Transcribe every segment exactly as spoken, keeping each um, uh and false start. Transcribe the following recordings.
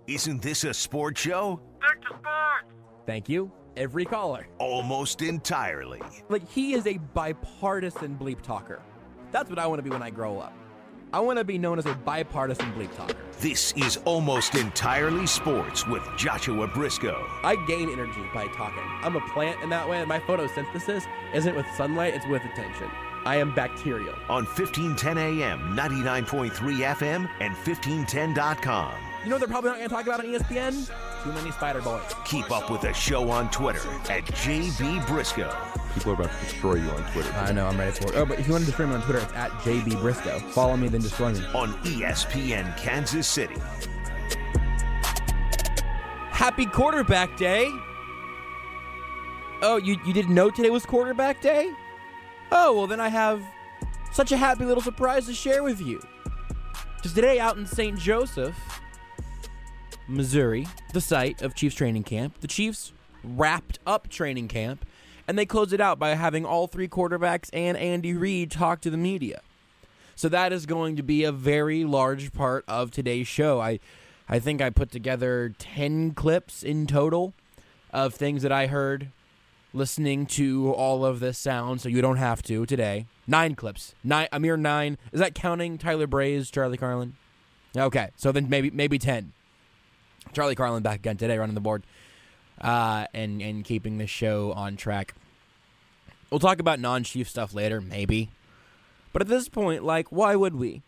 Isn't this a sports show? Back to sports! Thank you. Every caller. Almost entirely. Like, he is a bipartisan bleep talker. That's what I want to be when I grow up. I want to be known as a bipartisan bleep talker. This is Almost Entirely Sports with Joshua Briscoe. I gain energy by talking. I'm a plant in that way, and my photosynthesis isn't with sunlight, it's with attention. I am bacterial. On fifteen ten A M, ninety-nine point three F M, and fifteen ten dot com. You know what they're probably not going to talk about on E S P N? Too many Spider Boys. Keep up with the show on Twitter at J B Briscoe. People are about to destroy you on Twitter. I know, I'm ready for it. Oh, but if you want to destroy me on Twitter, it's at J B Briscoe. Follow me, then destroy me. On E S P N Kansas City. Happy quarterback day. Oh, you, you didn't know today was quarterback day? Oh, well then I have such a happy little surprise to share with you. Because today out in Saint Joseph, Missouri, the site of Chiefs training camp, the Chiefs wrapped up training camp, and they closed it out by having all three quarterbacks and Andy Reid talk to the media. So that is going to be a very large part of today's show. I, I think I put together ten clips in total of things that I heard listening to all of this sound, so you don't have to today. Nine clips. Nine, a mere nine. Is that counting Tyler Braze, Charlie Carlin? Okay, so then maybe maybe ten. Charlie Carlin back again today, running the board, uh, and, and keeping the show on track. We'll talk about non-Chief stuff later, maybe. But at this point, like, why would we?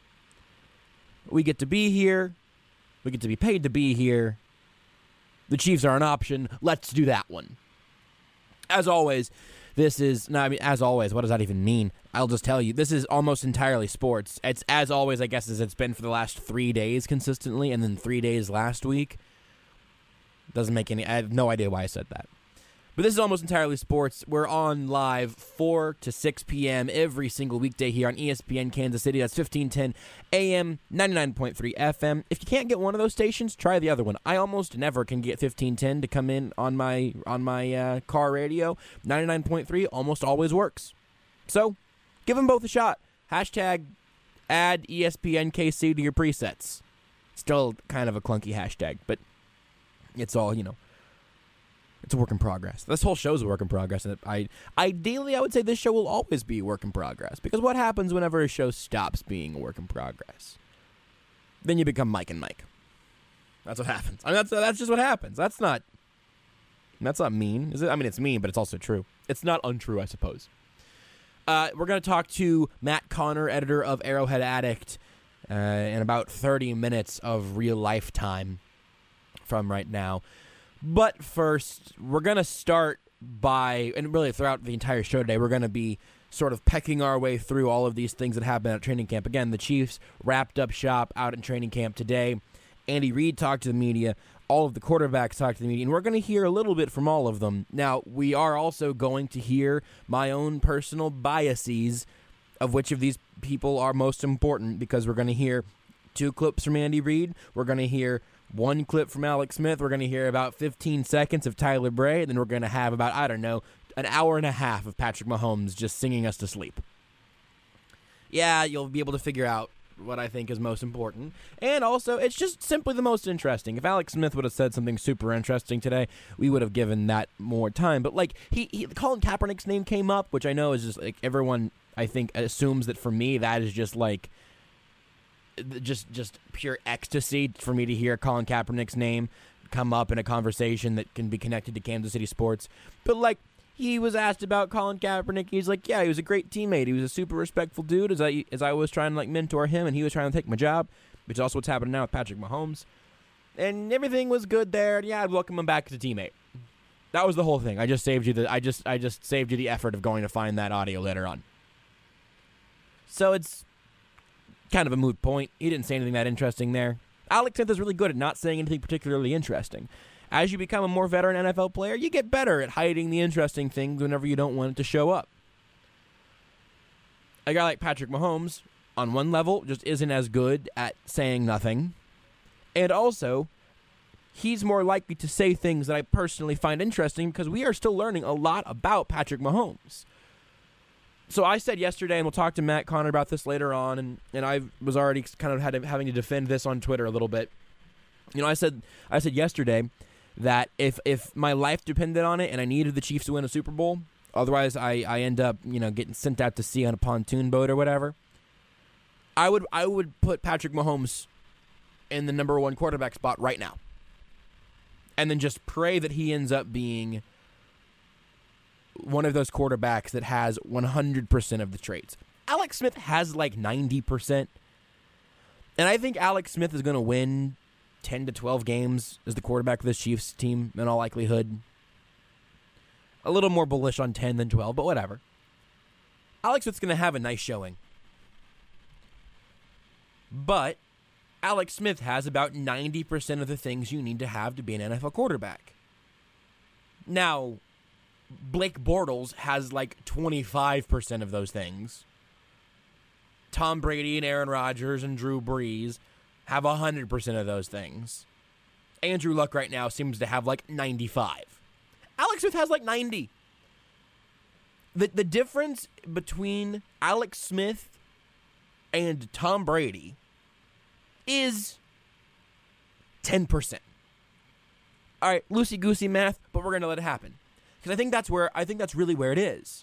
We get to be here. We get to be paid to be here. The Chiefs are an option. Let's do that one. As always, this is, no, I mean, as always, what does that even mean? I'll just tell you, this is almost entirely sports. It's as always, I guess, as it's been for the last three days consistently, and then three days last week. Doesn't make any, I have no idea why I said that. But this is almost entirely sports. We're on live four to six p.m. every single weekday here on E S P N Kansas City. That's fifteen ten A M, ninety-nine point three F M. If you can't get one of those stations, try the other one. I almost never can get fifteen ten to come in on my on my uh, car radio. ninety-nine point three almost always works. So, give them both a shot. Hashtag add E S P N K C to your presets. Still kind of a clunky hashtag, but it's all, you know. It's a work in progress. This whole show's a work in progress. And I, ideally, I would say this show will always be a work in progress. Because what happens whenever a show stops being a work in progress? Then you become Mike and Mike. That's what happens. I mean, that's that's just what happens. That's not. That's not mean, is it? I mean, it's mean, but it's also true. It's not untrue, I suppose. Uh, we're going to talk to Matt Connor, editor of Arrowhead Addict, uh, in about thirty minutes of real life time from right now. But first, we're going to start by, and really throughout the entire show today, we're going to be sort of pecking our way through all of these things that happened at training camp. Again, the Chiefs wrapped up shop out in training camp today. Andy Reid talked to the media. All of the quarterbacks talked to the media, and we're going to hear a little bit from all of them. Now, we are also going to hear my own personal biases of which of these people are most important, because we're going to hear two clips from Andy Reid. We're going to hear one clip from Alex Smith. We're going to hear about fifteen seconds of Tyler Bray, and then we're going to have about, I don't know, an hour and a half of Patrick Mahomes just singing us to sleep. Yeah, you'll be able to figure out what I think is most important. And also, it's just simply the most interesting. If Alex Smith would have said something super interesting today, we would have given that more time. But, like, he, he Colin Kaepernick's name came up, which I know is just, like, everyone, I think, assumes that for me, that is just, like, just just pure ecstasy for me to hear Colin Kaepernick's name come up in a conversation that can be connected to Kansas City sports. But, like, he was asked about Colin Kaepernick. He's like, yeah, he was a great teammate. He was a super respectful dude as I as I was trying to, like, mentor him, and he was trying to take my job, which is also what's happening now with Patrick Mahomes. And everything was good there. And yeah, I'd welcome him back as a teammate. That was the whole thing. I just saved you the I just I just saved you the effort of going to find that audio later on. So it's kind of a moot point. He didn't say anything that interesting there. Alex Smith is really good at not saying anything particularly interesting. As you become a more veteran N F L player, you get better at hiding the interesting things whenever you don't want it to show up. A guy like Patrick Mahomes, on one level, just isn't as good at saying nothing. And also, he's more likely to say things that I personally find interesting because we are still learning a lot about Patrick Mahomes. So I said yesterday, and we'll talk to Matt Connor about this later on, and, and I was already kind of had, having to defend this on Twitter a little bit. You know, I said I said yesterday that if if my life depended on it and I needed the Chiefs to win a Super Bowl, otherwise I, I end up, you know, getting sent out to sea on a pontoon boat or whatever, I would I would put Patrick Mahomes in the number one quarterback spot right now. And then just pray that he ends up being one of those quarterbacks that has one hundred percent of the traits. Alex Smith has like ninety percent. And I think Alex Smith is going to win ten to twelve games as the quarterback of this Chiefs team in all likelihood. A little more bullish on ten than twelve, but whatever. Alex Smith's going to have a nice showing. But Alex Smith has about ninety percent of the things you need to have to be an N F L quarterback. Now, Blake Bortles has like twenty-five percent of those things. Tom Brady and Aaron Rodgers and Drew Brees have one hundred percent of those things. Andrew Luck right now seems to have like ninety-five. Alex Smith has like ninety. The, the difference between Alex Smith and Tom Brady is ten percent. All right, loosey-goosey math, but we're going to let it happen. Because I think that's where I think that's really where it is.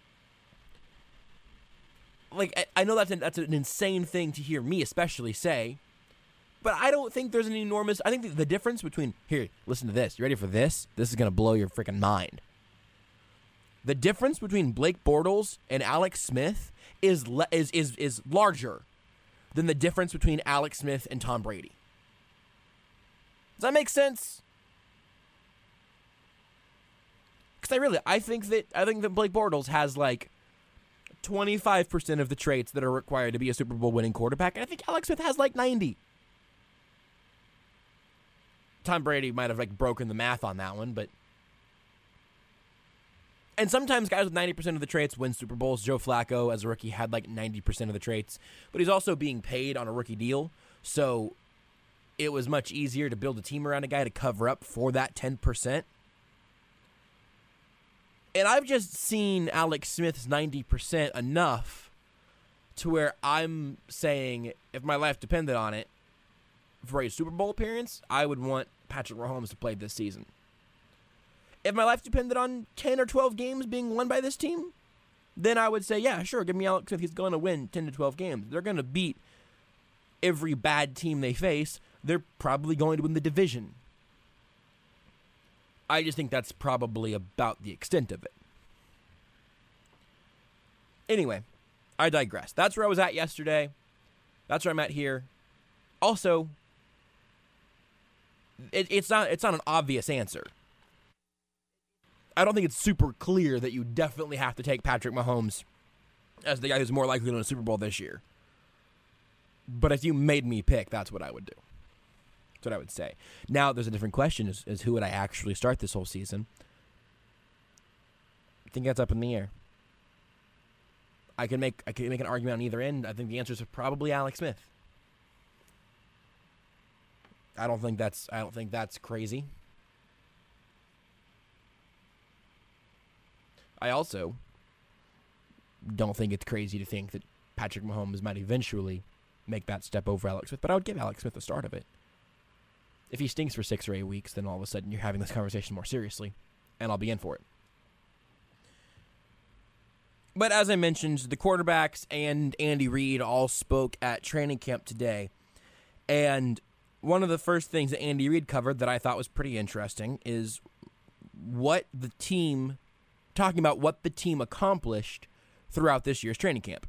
Like, I, I know that's an, that's an insane thing to hear me especially say, but I don't think there's an enormous... I think the, the difference between... Here, listen to this. You ready for this? This is going to blow your freaking mind. The difference between Blake Bortles and Alex Smith is le- is is is larger than the difference between Alex Smith and Tom Brady. Does that make sense? Because I really, I think that I think that Blake Bortles has like twenty-five percent of the traits that are required to be a Super Bowl winning quarterback, and I think Alex Smith has like ninety. Tom Brady might have like broken the math on that one, but. And sometimes guys with ninety percent of the traits win Super Bowls. Joe Flacco, as a rookie, had like ninety percent of the traits. But he's also being paid on a rookie deal. So it was much easier to build a team around a guy to cover up for that ten percent. And I've just seen Alex Smith's ninety percent enough to where I'm saying if my life depended on it, for a Super Bowl appearance, I would want Patrick Mahomes to play this season. If my life depended on ten or twelve games being won by this team, then I would say, yeah, sure, give me Alex Smith. He's going to win ten to twelve games. They're going to beat every bad team they face. They're probably going to win the division. I just think that's probably about the extent of it. Anyway, I digress. That's where I was at yesterday. That's where I'm at here. Also, it, it's not it's not an obvious answer. I don't think it's super clear that you definitely have to take Patrick Mahomes as the guy who's more likely to win a Super Bowl this year. But if you made me pick, that's what I would do. That's what I would say. Now, there's a different question, is, is who would I actually start this whole season? I think that's up in the air. I can make I can make an argument on either end. I think the answer is probably Alex Smith. I don't think that's I don't think that's crazy. I also don't think it's crazy to think that Patrick Mahomes might eventually make that step over Alex Smith, but I would give Alex Smith the start of it. If he stinks for six or eight weeks, then all of a sudden you're having this conversation more seriously, and I'll be in for it. But as I mentioned, the quarterbacks and Andy Reid all spoke at training camp today, and one of the first things that Andy Reid covered that I thought was pretty interesting is what the team... talking about what the team accomplished throughout this year's training camp.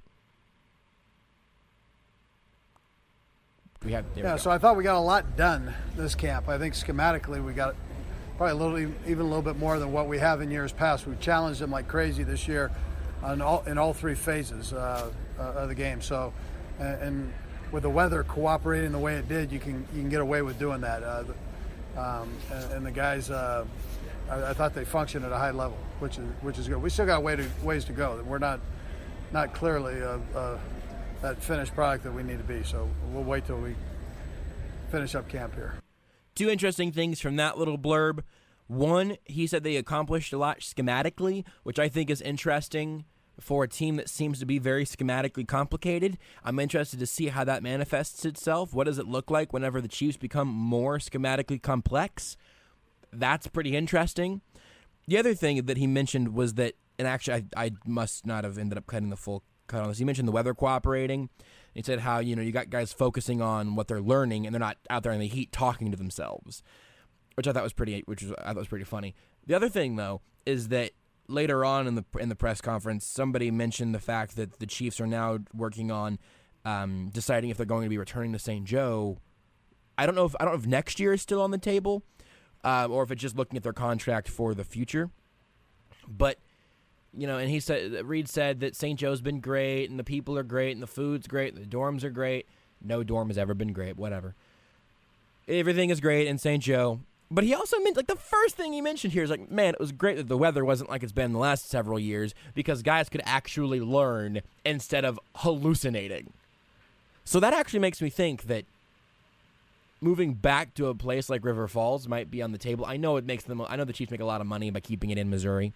We have, yeah, we so I thought we got a lot done this camp. I think schematically we got probably a little, even a little bit more than what we have in years past. We've challenged them like crazy this year on all, in all three phases uh, uh, of the game. So, and, and with the weather cooperating the way it did, you can you can get away with doing that. Uh, um, and, and the guys. Uh, I, I thought they functioned at a high level, which is which is good. We still got way to, ways to go. We're not not clearly uh, uh, that finished product that we need to be. So we'll wait till we finish up camp here. Two interesting things from that little blurb. One, he said they accomplished a lot schematically, which I think is interesting for a team that seems to be very schematically complicated. I'm interested to see how that manifests itself. What does it look like whenever the Chiefs become more schematically complex? That's pretty interesting. The other thing that he mentioned was that, and actually I, I must not have ended up cutting the full cut on this. He mentioned the weather cooperating. He said how, you know, you got guys focusing on what they're learning and they're not out there in the heat talking to themselves, which I thought was pretty, which was, I thought was pretty funny. The other thing, though, is that later on in the in the press conference, somebody mentioned the fact that the Chiefs are now working on um, deciding if they're going to be returning to Saint Joe. I don't know if I don't know if next year is still on the table, uh, or if it's just looking at their contract for the future. But you know, and he said Reed said that Saint Joe's been great, and the people are great, and the food's great, and the dorms are great. No dorm has ever been great. Whatever. Everything is great in Saint Joe. But he also meant, like, the first thing he mentioned here is, like, man, it was great that the weather wasn't like it's been the last several years because guys could actually learn instead of hallucinating. So that actually makes me think that moving back to a place like River Falls might be on the table. I know it makes them, I know the Chiefs make a lot of money by keeping it in Missouri.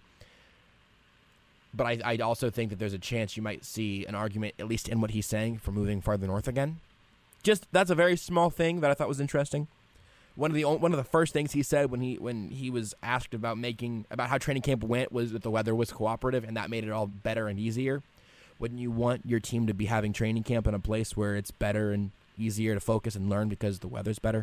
But I, I also think that there's a chance you might see an argument, at least in what he's saying, for moving farther north again. Just, that's a very small thing that I thought was interesting. One of the one of the first things he said when he when he was asked about making about how training camp went was that the weather was cooperative and that made it all better and easier. Wouldn't you want your team to be having training camp in a place where it's better and easier to focus and learn because the weather's better?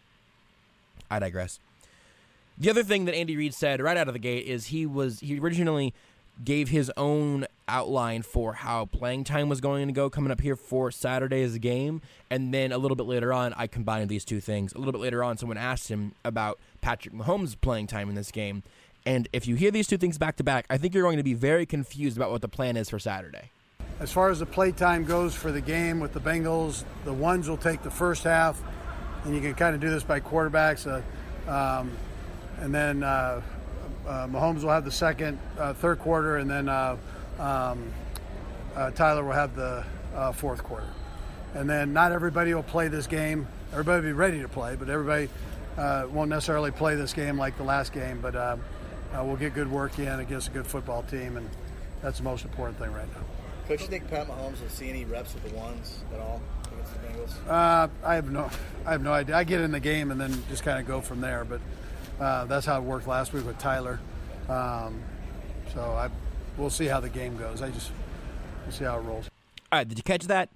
I digress. The other thing that Andy Reid said right out of the gate is he was he originally gave his own outline for how playing time was going to go coming up here for Saturday's game, and then a little bit later on, I combined these two things. A little bit later on, someone asked him about Patrick Mahomes' playing time in this game, and if you hear these two things back to back, I think you're going to be very confused about what the plan is for Saturday. As far as the play time goes for the game with the Bengals, the ones will take the first half, and you can kind of do this by quarterbacks, uh, um, and then uh, Uh, Mahomes will have the second, uh, third quarter, and then uh, um, uh, Tyler will have the uh, fourth quarter. And then not everybody will play this game. Everybody will be ready to play, but everybody uh, won't necessarily play this game like the last game. But uh, uh, we'll get good work in against a good football team, and that's the most important thing right now. Coach, you think Pat Mahomes will see any reps with the ones at all against the Bengals? Uh, I have no, I have no idea. I get in the game and then just kind of go from there. But Uh, that's how it worked last week with Tyler. Um, so I, we'll see how the game goes. I just we'll see how it rolls. All right, did you catch that?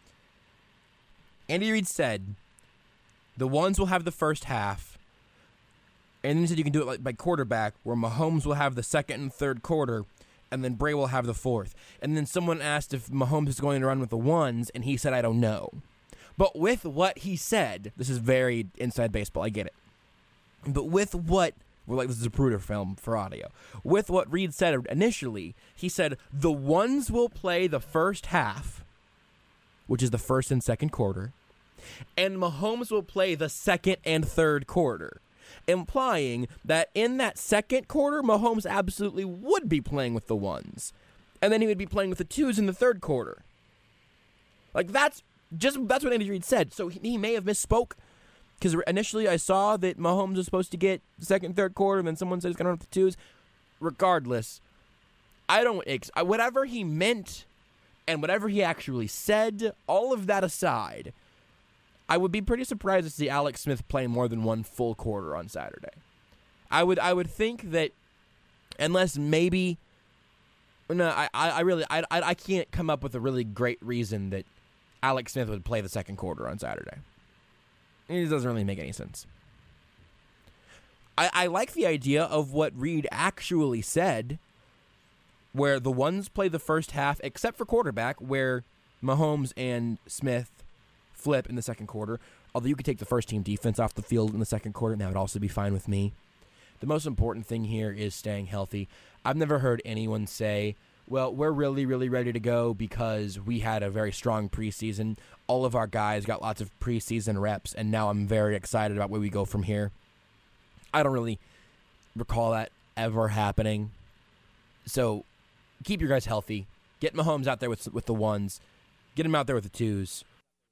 Andy Reid said the ones will have the first half, and then he said you can do it like by quarterback, where Mahomes will have the second and third quarter, and then Bray will have the fourth. And then someone asked if Mahomes is going to run with the ones, and he said, I don't know. But with what he said, this is very inside baseball, I get it. But with what, we're like, this is a Zapruder film for audio. With what Reid said initially, he said the ones will play the first half, which is the first and second quarter, and Mahomes will play the second and third quarter, implying that in that second quarter, Mahomes absolutely would be playing with the ones, and then he would be playing with the twos in the third quarter. Like, that's just, that's what Andy Reid said. So he, he may have misspoke. Because initially I saw that Mahomes was supposed to get second, third quarter, and then someone said he's going to run with the twos. Regardless, I don't ex- whatever he meant and whatever he actually said, all of that aside, I would be pretty surprised to see Alex Smith play more than one full quarter on Saturday. I would I would think that unless maybe no, I I really I I, I can't come up with a really great reason that Alex Smith would play the second quarter on Saturday. It doesn't really make any sense. I, I like the idea of what Reid actually said, where the ones play the first half, except for quarterback, where Mahomes and Smith flip in the second quarter. Although you could take the first team defense off the field in the second quarter, and that would also be fine with me. The most important thing here is staying healthy. I've never heard anyone say, well, we're really, really ready to go because we had a very strong preseason. All of our guys got lots of preseason reps, and now I'm very excited about where we go from here. I don't really recall that ever happening. So keep your guys healthy. Get Mahomes out there with with the ones. Get him out there with the twos.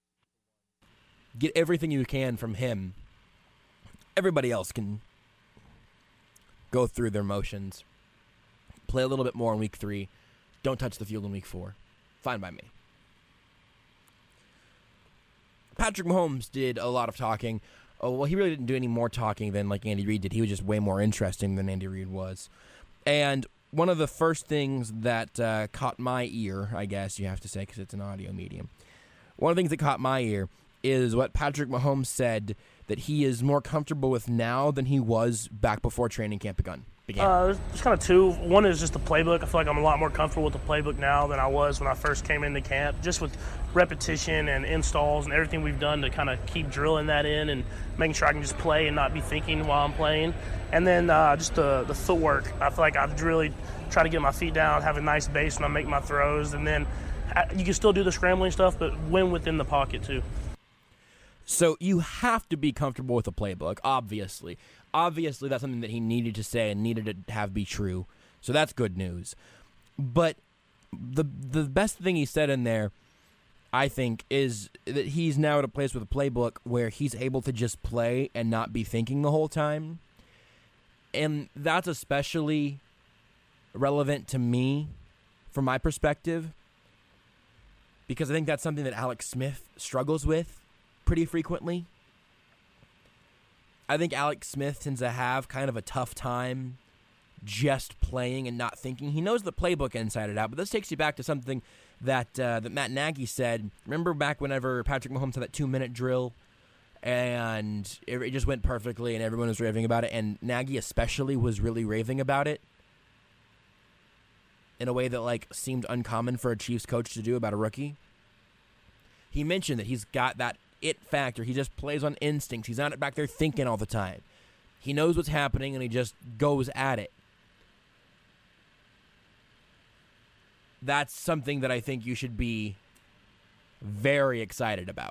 Get everything you can from him. Everybody else can go through their motions. Play a little bit more in week three. Don't touch the field in week four. Fine by me. Patrick Mahomes did a lot of talking. Oh, well, he really didn't do any more talking than like Andy Reid did. He was just way more interesting than Andy Reid was. And one of the first things that uh, caught my ear, I guess you have to say because it's an audio medium, one of the things that caught my ear is what Patrick Mahomes said that he is more comfortable with now than he was back before training camp begun. began. Uh, there's, there's kind of two. One is just the playbook. I feel like I'm a lot more comfortable with the playbook now than I was when I first came into camp, just with repetition and installs and everything we've done to kind of keep drilling that in and making sure I can just play and not be thinking while I'm playing. And then uh, just the, the footwork. I feel like I've really tried to get my feet down, have a nice base when I make my throws, and then you can still do the scrambling stuff, but win within the pocket too. So you have to be comfortable with the playbook, obviously. Obviously, that's something that he needed to say and needed to have be true. So that's good news. But the the best thing he said in there, I think, is that he's now at a place with a playbook where he's able to just play and not be thinking the whole time. And that's especially relevant to me from my perspective, because I think that's something that Alex Smith struggles with pretty frequently. I think Alex Smith tends to have kind of a tough time just playing and not thinking. He knows the playbook inside and out, but this takes you back to something that uh, that Matt Nagy said. Remember back whenever Patrick Mahomes had that two-minute drill, and it, it just went perfectly, and everyone was raving about it, and Nagy especially was really raving about it in a way that like seemed uncommon for a Chiefs coach to do about a rookie. He mentioned that he's got that it factor. He just plays on instincts. He's not back there thinking all the time. He knows what's happening, and he just goes at it. That's something that I think you should be very excited about.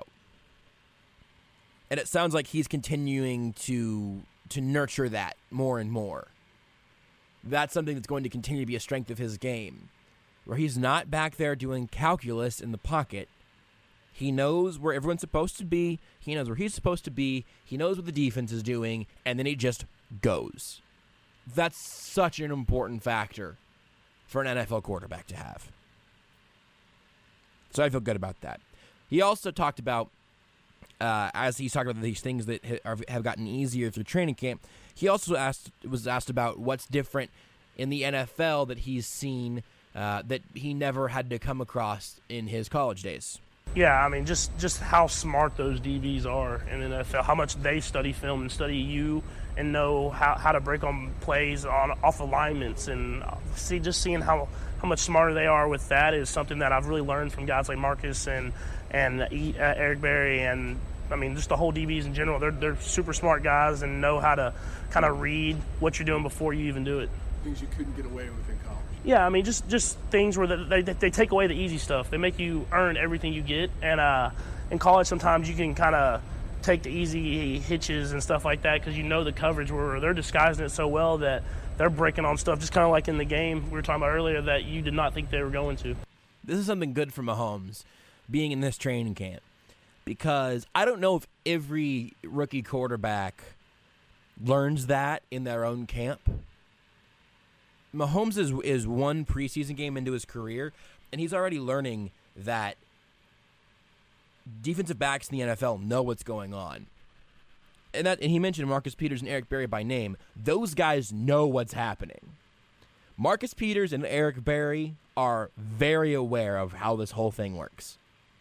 And it sounds like he's continuing to to nurture that more and more. That's something that's going to continue to be a strength of his game, where he's not back there doing calculus in the pocket. He knows where everyone's supposed to be. He knows where he's supposed to be. He knows what the defense is doing, and then he just goes. That's such an important factor for an N F L quarterback to have. So I feel good about that. He also talked about, uh, as he's talking about these things that have gotten easier through training camp, he also asked was asked about what's different in the N F L that he's seen uh, that he never had to come across in his college days. Yeah, I mean, just, just how smart those D Bs are in the N F L, how much they study film and study you and know how, how to break on plays on off alignments, and see just seeing how, how much smarter they are with that is something that I've really learned from guys like Marcus and and uh, Eric Berry, and I mean just the whole D Bs in general. They're they're super smart guys and know how to kind of read what you're doing before you even do it. Things you couldn't get away with in college. Yeah, I mean, just, just things where they, they they take away the easy stuff. They make you earn everything you get. And uh, in college, sometimes you can kind of take the easy hitches and stuff like that because you know the coverage where they're disguising it so well that they're breaking on stuff, just kind of like in the game we were talking about earlier that you did not think they were going to. This is something good for Mahomes being in this training camp, because I don't know if every rookie quarterback learns that in their own camp. Mahomes is is one preseason game into his career, and he's already learning that defensive backs in the N F L know what's going on. And that and he mentioned Marcus Peters and Eric Berry by name. Those guys know what's happening. Marcus Peters and Eric Berry are very aware of how this whole thing works.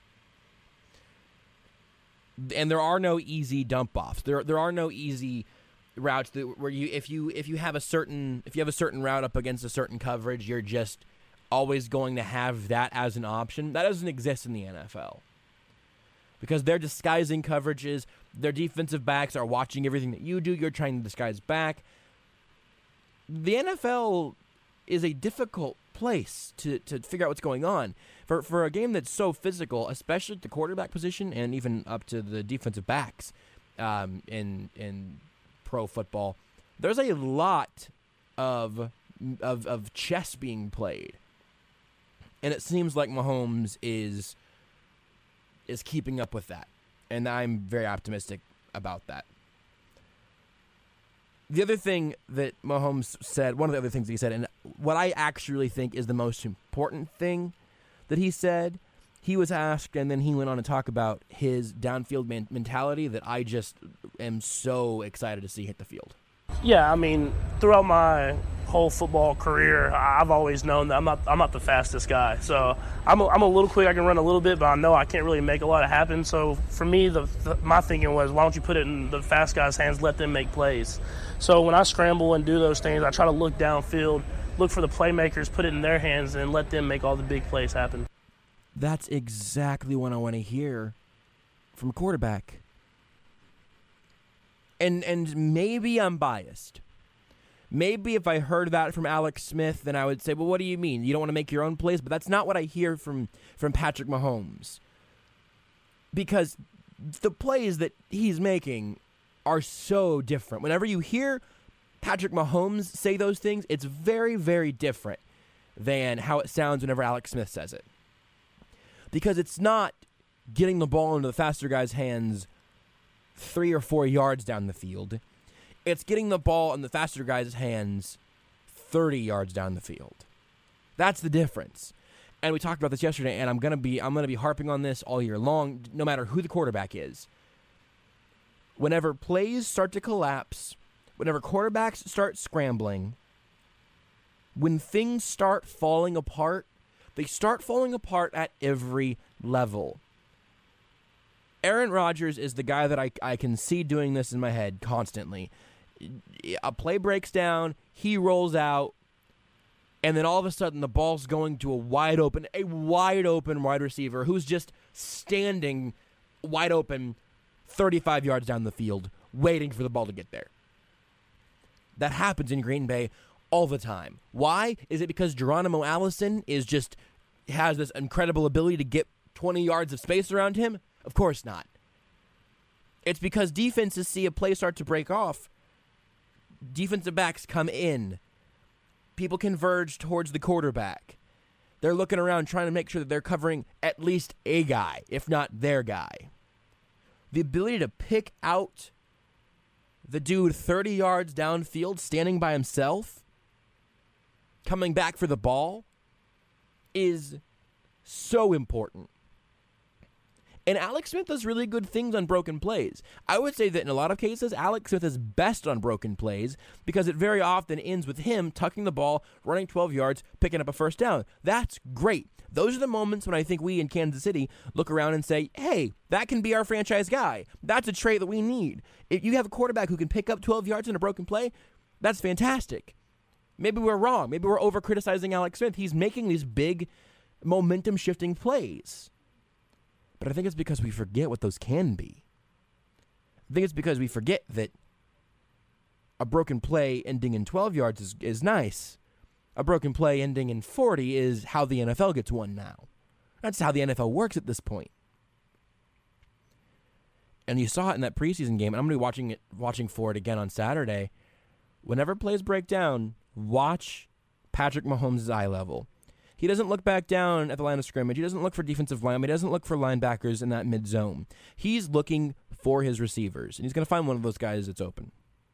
And there are no easy dump-offs. There there are no easy routes that where you if you if you have a certain if you have a certain route up against a certain coverage, you're just always going to have that as an option. That doesn't exist in the N F L, because they're disguising coverages. Their defensive backs are watching everything that you do. You're trying to disguise back. The N F L is a difficult place to, to figure out what's going on. For for a game that's so physical, especially at the quarterback position and even up to the defensive backs um, in in pro football, there's a lot of, of of chess being played, and it seems like Mahomes is is keeping up with that, and I'm very optimistic about that. The other thing that Mahomes said, one of the other things he said, and what I actually think is the most important thing that he said. He was asked, and then he went on to talk about his downfield man- mentality that I just am so excited to see hit the field. Yeah, I mean, throughout my whole football career, I've always known that I'm not I'm not the fastest guy. So I'm a, I'm a little quick. I can run a little bit, but I know I can't really make a lot of happen. So for me, the, the my thinking was, why don't you put it in the fast guys' hands, let them make plays. So when I scramble and do those things, I try to look downfield, look for the playmakers, put it in their hands, and let them make all the big plays happen. That's exactly what I want to hear from a quarterback. And and maybe I'm biased. Maybe if I heard that from Alex Smith, then I would say, well, what do you mean? You don't want to make your own plays? But that's not what I hear from, from Patrick Mahomes. Because the plays that he's making are so different. Whenever you hear Patrick Mahomes say those things, it's very, very different than how it sounds whenever Alex Smith says it. Because it's not getting the ball into the faster guy's hands three or four yards down the field. It's getting the ball in the faster guy's hands thirty yards down the field. That's the difference. And we talked about this yesterday, and I'm gonna be I'm gonna be harping on this all year long, no matter who the quarterback is. Whenever plays start to collapse, whenever quarterbacks start scrambling, when things start falling apart, they start falling apart at every level. Aaron Rodgers is the guy that I, I can see doing this in my head constantly. A play breaks down, he rolls out, and then all of a sudden the ball's going to a wide open, a wide open wide receiver who's just standing wide open thirty-five yards down the field, waiting for the ball to get there. That happens in Green Bay all the time. Why? Is it because Geronimo Allison is just has this incredible ability to get twenty yards of space around him? Of course not. It's because defenses see a play start to break off. Defensive backs come in. People converge towards the quarterback. They're looking around trying to make sure that they're covering at least a guy, if not their guy. The ability to pick out the dude thirty yards downfield standing by himself, coming back for the ball, is so important. And Alex Smith does really good things on broken plays. I would say that in a lot of cases, Alex Smith is best on broken plays because it very often ends with him tucking the ball, running twelve yards, picking up a first down. That's great. Those are the moments when I think we in Kansas City look around and say, hey, that can be our franchise guy. That's a trait that we need. If you have a quarterback who can pick up twelve yards in a broken play, that's fantastic. Maybe we're wrong. Maybe we're over-criticizing Alex Smith. He's making these big momentum-shifting plays. But I think it's because we forget what those can be. I think it's because we forget that a broken play ending in twelve yards is, is nice. A broken play ending in forty is how the N F L gets won now. That's how the N F L works at this point. And you saw it in that preseason game, and I'm going to be watching it, watching for it again on Saturday. Whenever plays break down, watch Patrick Mahomes' eye level. He doesn't look back down at the line of scrimmage. He doesn't look for defensive linemen. He doesn't look for linebackers in that mid-zone. He's looking for his receivers, and he's going to find one of those guys that's open.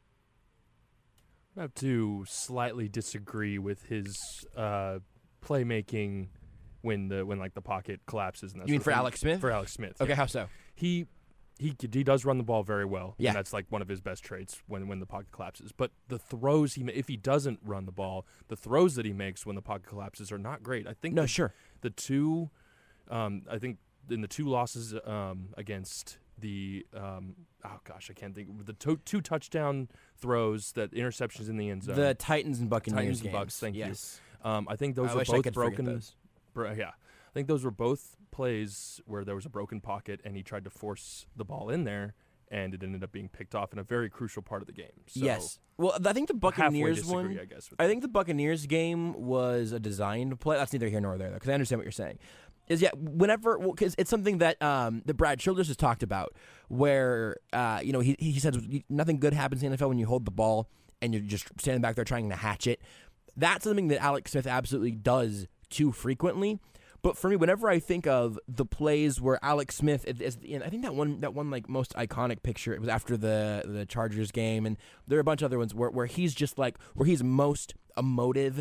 I have to slightly disagree with his uh, playmaking when the when like the pocket collapses. And that You mean sort for of thing. Alex Smith? For Alex Smith. Okay, yeah. how so? He he he does run the ball very well. Yeah. And that's like one of his best traits when, when the pocket collapses. But the throws he ma- if he doesn't run the ball, the throws that he makes when the pocket collapses are not great. I think No, the, sure. the two um, I think in the two losses um, against the um, oh gosh, I can't think the to- two touchdown throws, that interceptions in the end zone. The Titans and Buccaneers Titans and games. Bucks, thank yes. you. Um, I think those I were wish I both could forget broken. those. Bro, yeah, I think those were both plays where there was a broken pocket and he tried to force the ball in there, and it ended up being picked off in a very crucial part of the game. So Yes. Well, I think the Buccaneers disagree, one. I guess, with I that. think the Buccaneers game was a designed play. That's neither here nor there, though, because I understand what you're saying. Is yeah, whenever because it's something that um, that Brad Childress has talked about, where uh, you know he he says nothing good happens in the N F L when you hold the ball and you're just standing back there trying to hatch it. That's something that Alex Smith absolutely does too frequently. But for me, whenever I think of the plays where Alex Smith is, I think that one that one like most iconic picture, it was after the the Chargers game, and there are a bunch of other ones where where he's just like where he's most emotive.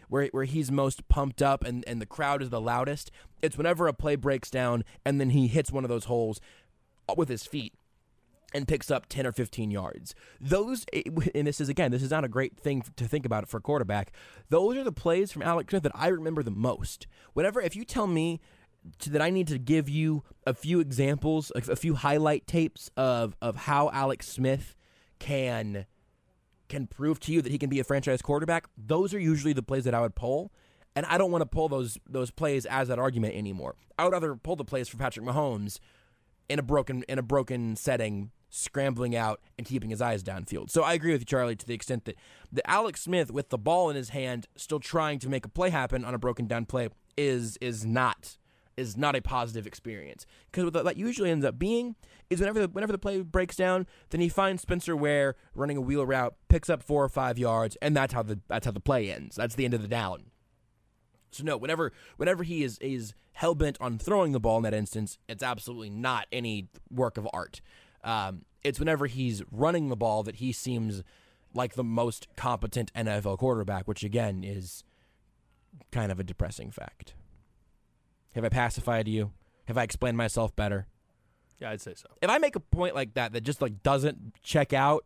where where he's most pumped up and, and the crowd is the loudest. It's whenever a play breaks down and then he hits one of those holes with his feet and picks up ten or fifteen yards. Those, and this is, again, this is not a great thing to think about for a quarterback. Those are the plays from Alex Smith that I remember the most. Whenever, if you tell me to, that I need to give you a few examples, a, a few highlight tapes of, of how Alex Smith can can prove to you that he can be a franchise quarterback, those are usually the plays that I would pull. And I don't want to pull those those plays as that argument anymore. I would rather pull the plays for Patrick Mahomes in a broken in a broken setting, scrambling out and keeping his eyes downfield. So I agree with you, Charlie, to the extent that the Alex Smith with the ball in his hand, still trying to make a play happen on a broken down play, is is not is not a positive experience. Because what that usually ends up being is whenever the, whenever the play breaks down, then he finds Spencer Ware running a wheel route, picks up four or five yards, and that's how the that's how the play ends. That's the end of the down. So no, whenever whenever he is is hell bent on throwing the ball in that instance, it's absolutely not any work of art. Um, it's whenever he's running the ball that he seems like the most competent N F L quarterback, which again is kind of a depressing fact. Have I pacified you? Have I explained myself better? Yeah, I'd say so. If I make a point like that that just like doesn't check out,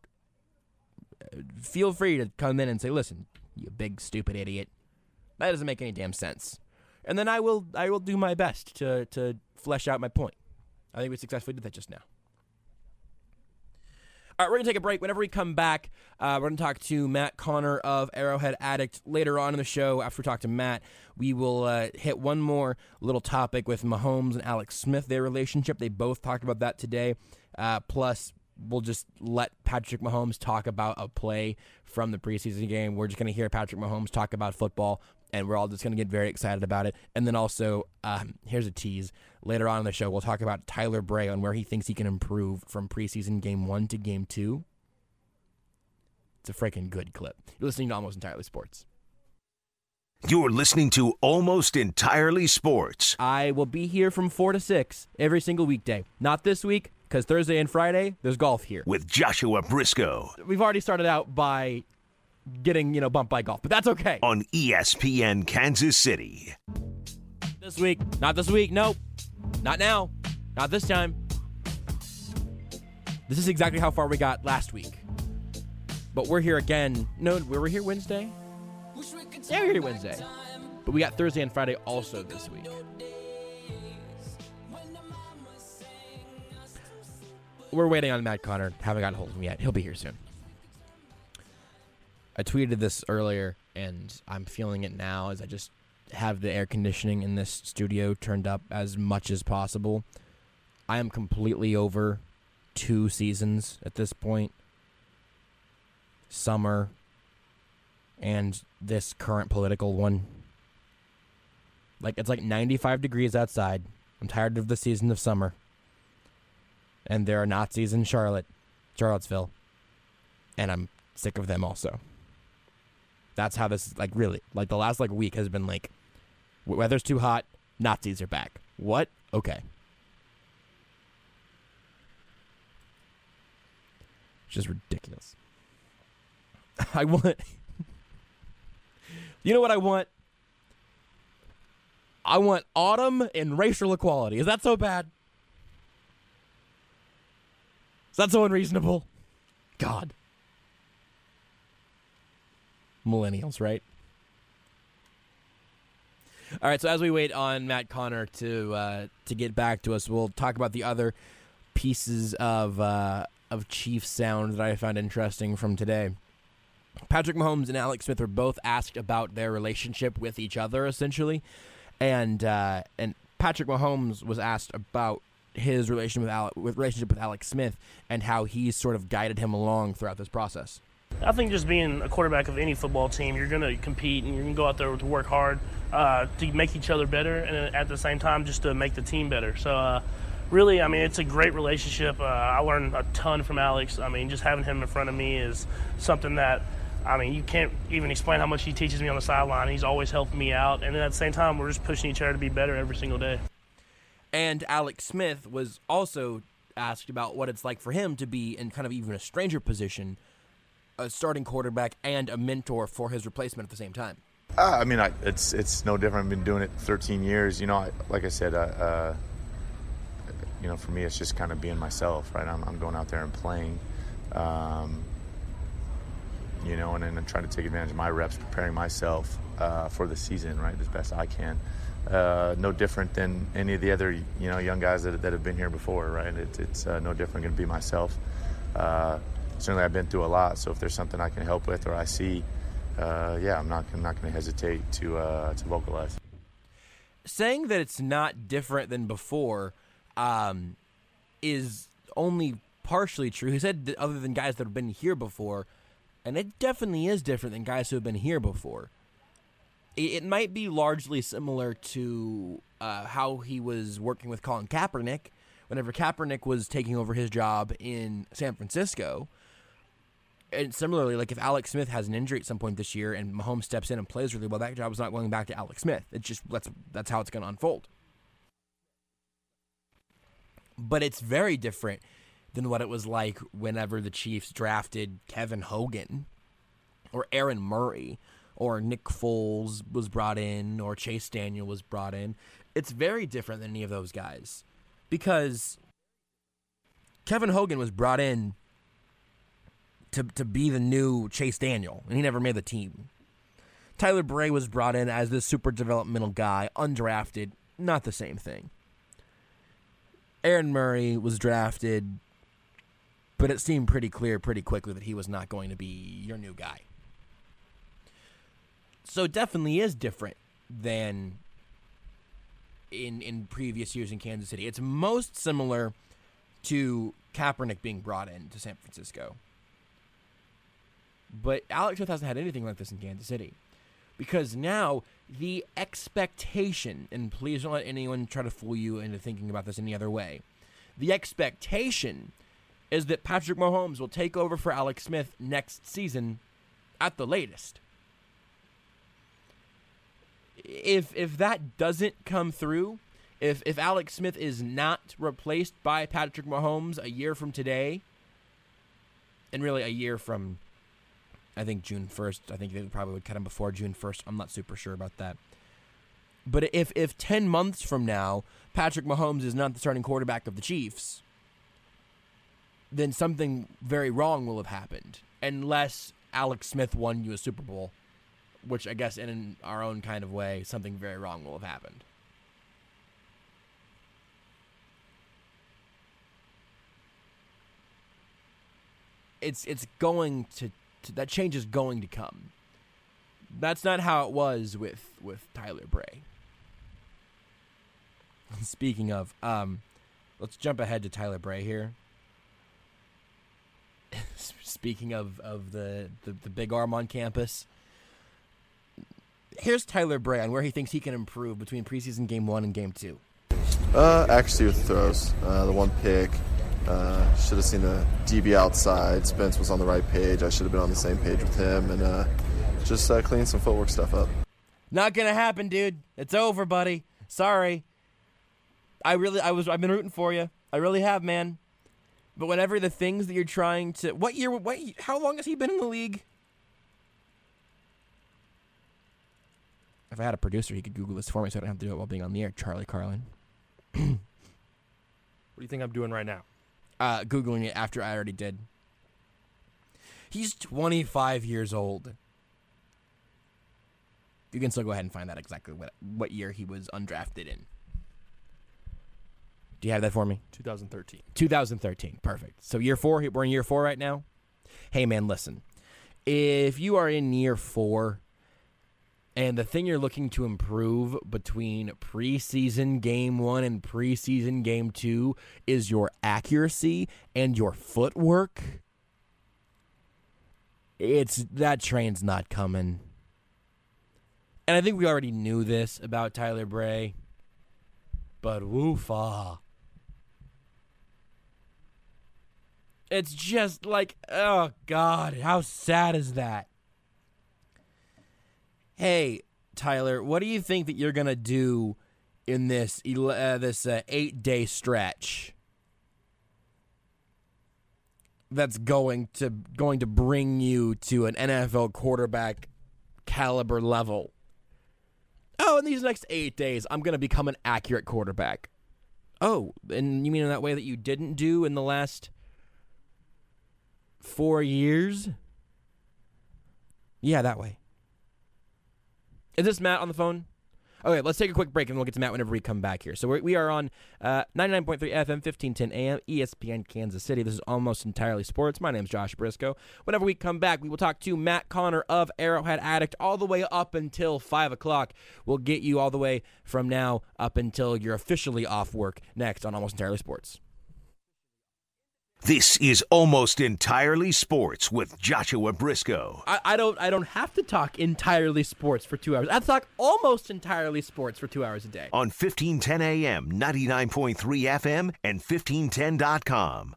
feel free to come in and say, "Listen, you big stupid idiot. That doesn't make any damn sense." And then I will I will do my best to to flesh out my point. I think we successfully did that just now. All right, we're going to take a break. Whenever we come back, uh, we're going to talk to Matt Connor of Arrowhead Addict. Later on in the show, after we talk to Matt, we will uh, hit one more little topic with Mahomes and Alex Smith, their relationship. They both talked about that today. Uh, plus, we'll just let Patrick Mahomes talk about a play from the preseason game. We're just going to hear Patrick Mahomes talk about football, and we're all just going to get very excited about it. And then also, um, here's a tease. Later on in the show, we'll talk about Tyler Bray and where he thinks he can improve from preseason game one to game two. It's a freaking good clip. You're listening to Almost Entirely Sports. You're listening to Almost Entirely Sports. I will be here from four to six every single weekday. Not this week, because Thursday and Friday, there's golf here. With Joshua Briscoe. We've already started out by getting, you know, bumped by golf, but that's okay. On E S P N Kansas City. This week. Not this week. Nope. Not now. Not this time. This is exactly how far we got last week. But we're here again. No, we were here Wednesday? Yeah, we were here Wednesday. But we got Thursday and Friday also this week. We're waiting on Matt Connor. Haven't gotten a hold of him yet. He'll be here soon. I tweeted this earlier, and I'm feeling it now as I just have the air conditioning in this studio turned up as much as possible. I am completely over two seasons at this point. Summer and this current political one. Like, it's like ninety-five degrees outside. I'm tired of the season of summer. And there are Nazis in Charlotte, Charlottesville. And I'm sick of them also. That's how this, like, really, like, the last, like, week has been, like, weather's too hot, Nazis are back. What? Okay. It's just ridiculous. I want... You know what I want? I want autumn and racial equality. Is that so bad? Is that so unreasonable? God. Millennials, right? All right, so as we wait on Matt Connor to uh, to get back to us, we'll talk about the other pieces of uh, of Chiefs sound that I found interesting from today. Patrick Mahomes and Alex Smith were both asked about their relationship with each other, essentially, and uh, and Patrick Mahomes was asked about his relation with, Ale- with relationship with Alex Smith and how he's sort of guided him along throughout this process. I think just being a quarterback of any football team, you're going to compete and you're going to go out there to work hard uh, to make each other better and at the same time just to make the team better. So uh, really, I mean, it's a great relationship. Uh, I learned a ton from Alex. I mean, just having him in front of me is something that, I mean, you can't even explain how much he teaches me on the sideline. He's always helping me out. And then at the same time, we're just pushing each other to be better every single day. And Alex Smith was also asked about what it's like for him to be in kind of even a stranger position, a starting quarterback and a mentor for his replacement at the same time. Uh, I mean, I, it's it's no different. I've been doing it thirteen years. You know, I, like I said, uh, uh, you know, for me, it's just kind of being myself, right? I'm, I'm going out there and playing, um, you know, and then I'm trying to take advantage of my reps, preparing myself uh, for the season, right, as best I can. Uh, no different than any of the other, you know, young guys that, that have been here before, right? It, it's uh, no different. Going to be myself. Uh, certainly, I've been through a lot, so if there's something I can help with or I see, uh, yeah, I'm not I'm not going to hesitate to uh, to vocalize. Saying that it's not different than before um, is only partially true. He said that other than guys that have been here before, and it definitely is different than guys who have been here before. It, it might be largely similar to uh, how he was working with Colin Kaepernick whenever Kaepernick was taking over his job in San Francisco. And similarly, like if Alex Smith has an injury at some point this year and Mahomes steps in and plays really well, that job is not going back to Alex Smith. It's just that's that's how it's going to unfold. But it's very different than what it was like whenever the Chiefs drafted Kevin Hogan or Aaron Murray or Nick Foles was brought in or Chase Daniel was brought in. It's very different than any of those guys because Kevin Hogan was brought in to to be the new Chase Daniel, and he never made the team. Tyler Bray was brought in as this super developmental guy, undrafted, not the same thing. Aaron Murray was drafted, but it seemed pretty clear pretty quickly that he was not going to be your new guy. So it definitely is different than in in previous years in Kansas City. It's most similar to Kaepernick being brought in to San Francisco. But Alex Smith hasn't had anything like this in Kansas City. Because now the expectation, and please don't let anyone try to fool you into thinking about this any other way, the expectation is that Patrick Mahomes will take over for Alex Smith next season at the latest. If if that doesn't come through, if if Alex Smith is not replaced by Patrick Mahomes a year from today, and really a year from, I think, June first. I think they probably would cut him before June first. I'm not super sure about that. But if if ten months from now, Patrick Mahomes is not the starting quarterback of the Chiefs, then something very wrong will have happened. Unless Alex Smith won you a Super Bowl, which I guess in our own kind of way, something very wrong will have happened. It's it's going to... That change is going to come. That's not how it was with, with Tyler Bray. Speaking of, um, let's jump ahead to Tyler Bray here. Speaking of, of the, the, the big arm on campus, here's Tyler Bray on where he thinks he can improve between preseason game one and game two. Uh, accuracy with the throws. Uh, the one pick. Uh, should have seen the D B outside. Spence was on the right page. I should have been on the same page with him, and uh, just uh, clean some footwork stuff up. Not gonna happen, dude. It's over, buddy. Sorry. I really, I was, I've been rooting for you. I really have, man. But whenever the things that you're trying to, what year, what, how long has he been in the league? If I had a producer, he could Google this for me, so I don't have to do it while being on the air. Charlie Carlin. What do you think I'm doing right now? Uh, Googling it after I already did. He's twenty-five years old. You can still go ahead and find out exactly what what year he was undrafted in. Do you have that for me? twenty thirteen. twenty thirteen. Perfect. So year four, we're in year four right now. Hey, man, listen. If you are in year four, and the thing you're looking to improve between preseason game one and preseason game two is your accuracy and your footwork, it's that train's not coming. And I think we already knew this about Tyler Bray, but woofa. It's just like, oh, God, how sad is that? Hey, Tyler, what do you think that you're going to do in this uh, this uh, eight-day stretch that's going to going to bring you to an N F L quarterback caliber level oh, in these next eight days, I'm going to become an accurate quarterback. Oh, and you mean in that way that you didn't do in the last four years? Yeah, that way. Is this Matt on the phone? Okay, let's take a quick break and we'll get to Matt whenever we come back here. So we're, we are on uh, ninety-nine point three F M, fifteen ten A M, E S P N Kansas City. This is Almost Entirely Sports. My name's Josh Briscoe. Whenever we come back, we will talk to Matt Connor of Arrowhead Addict all the way up until five o'clock. We'll get you all the way from now up until you're officially off work next on Almost Entirely Sports. This is Almost Entirely Sports with Joshua Briscoe. I, I don't I don't have to talk entirely sports for two hours. I have to talk almost entirely sports for two hours a day. On fifteen ten A M, ninety-nine point three F M, and fifteen ten dot com.